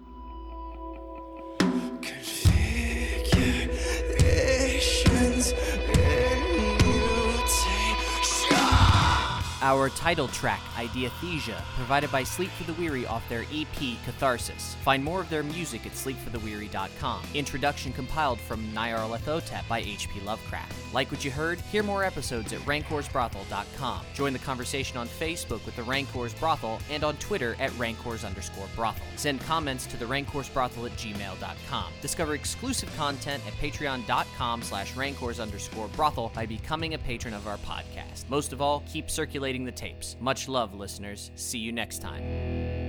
Configurations in mutation. Our title track, Ideathesia, provided by Sleep for the Weary off their EP, Catharsis. Find more of their music at sleepfortheweary.com. Introduction compiled from Nyarlathotep by H.P. Lovecraft. Like what you heard? Hear more episodes at rancorsbrothel.com. Join the conversation on Facebook with the Rancors Brothel and on Twitter at rancors_brothel. Send comments to the rancorsbrothel@gmail.com. Discover exclusive content at patreon.com/rancors_brothel by becoming a patron of our podcast. Most of all, keep circulating the tapes. Much love, listeners. See you next time.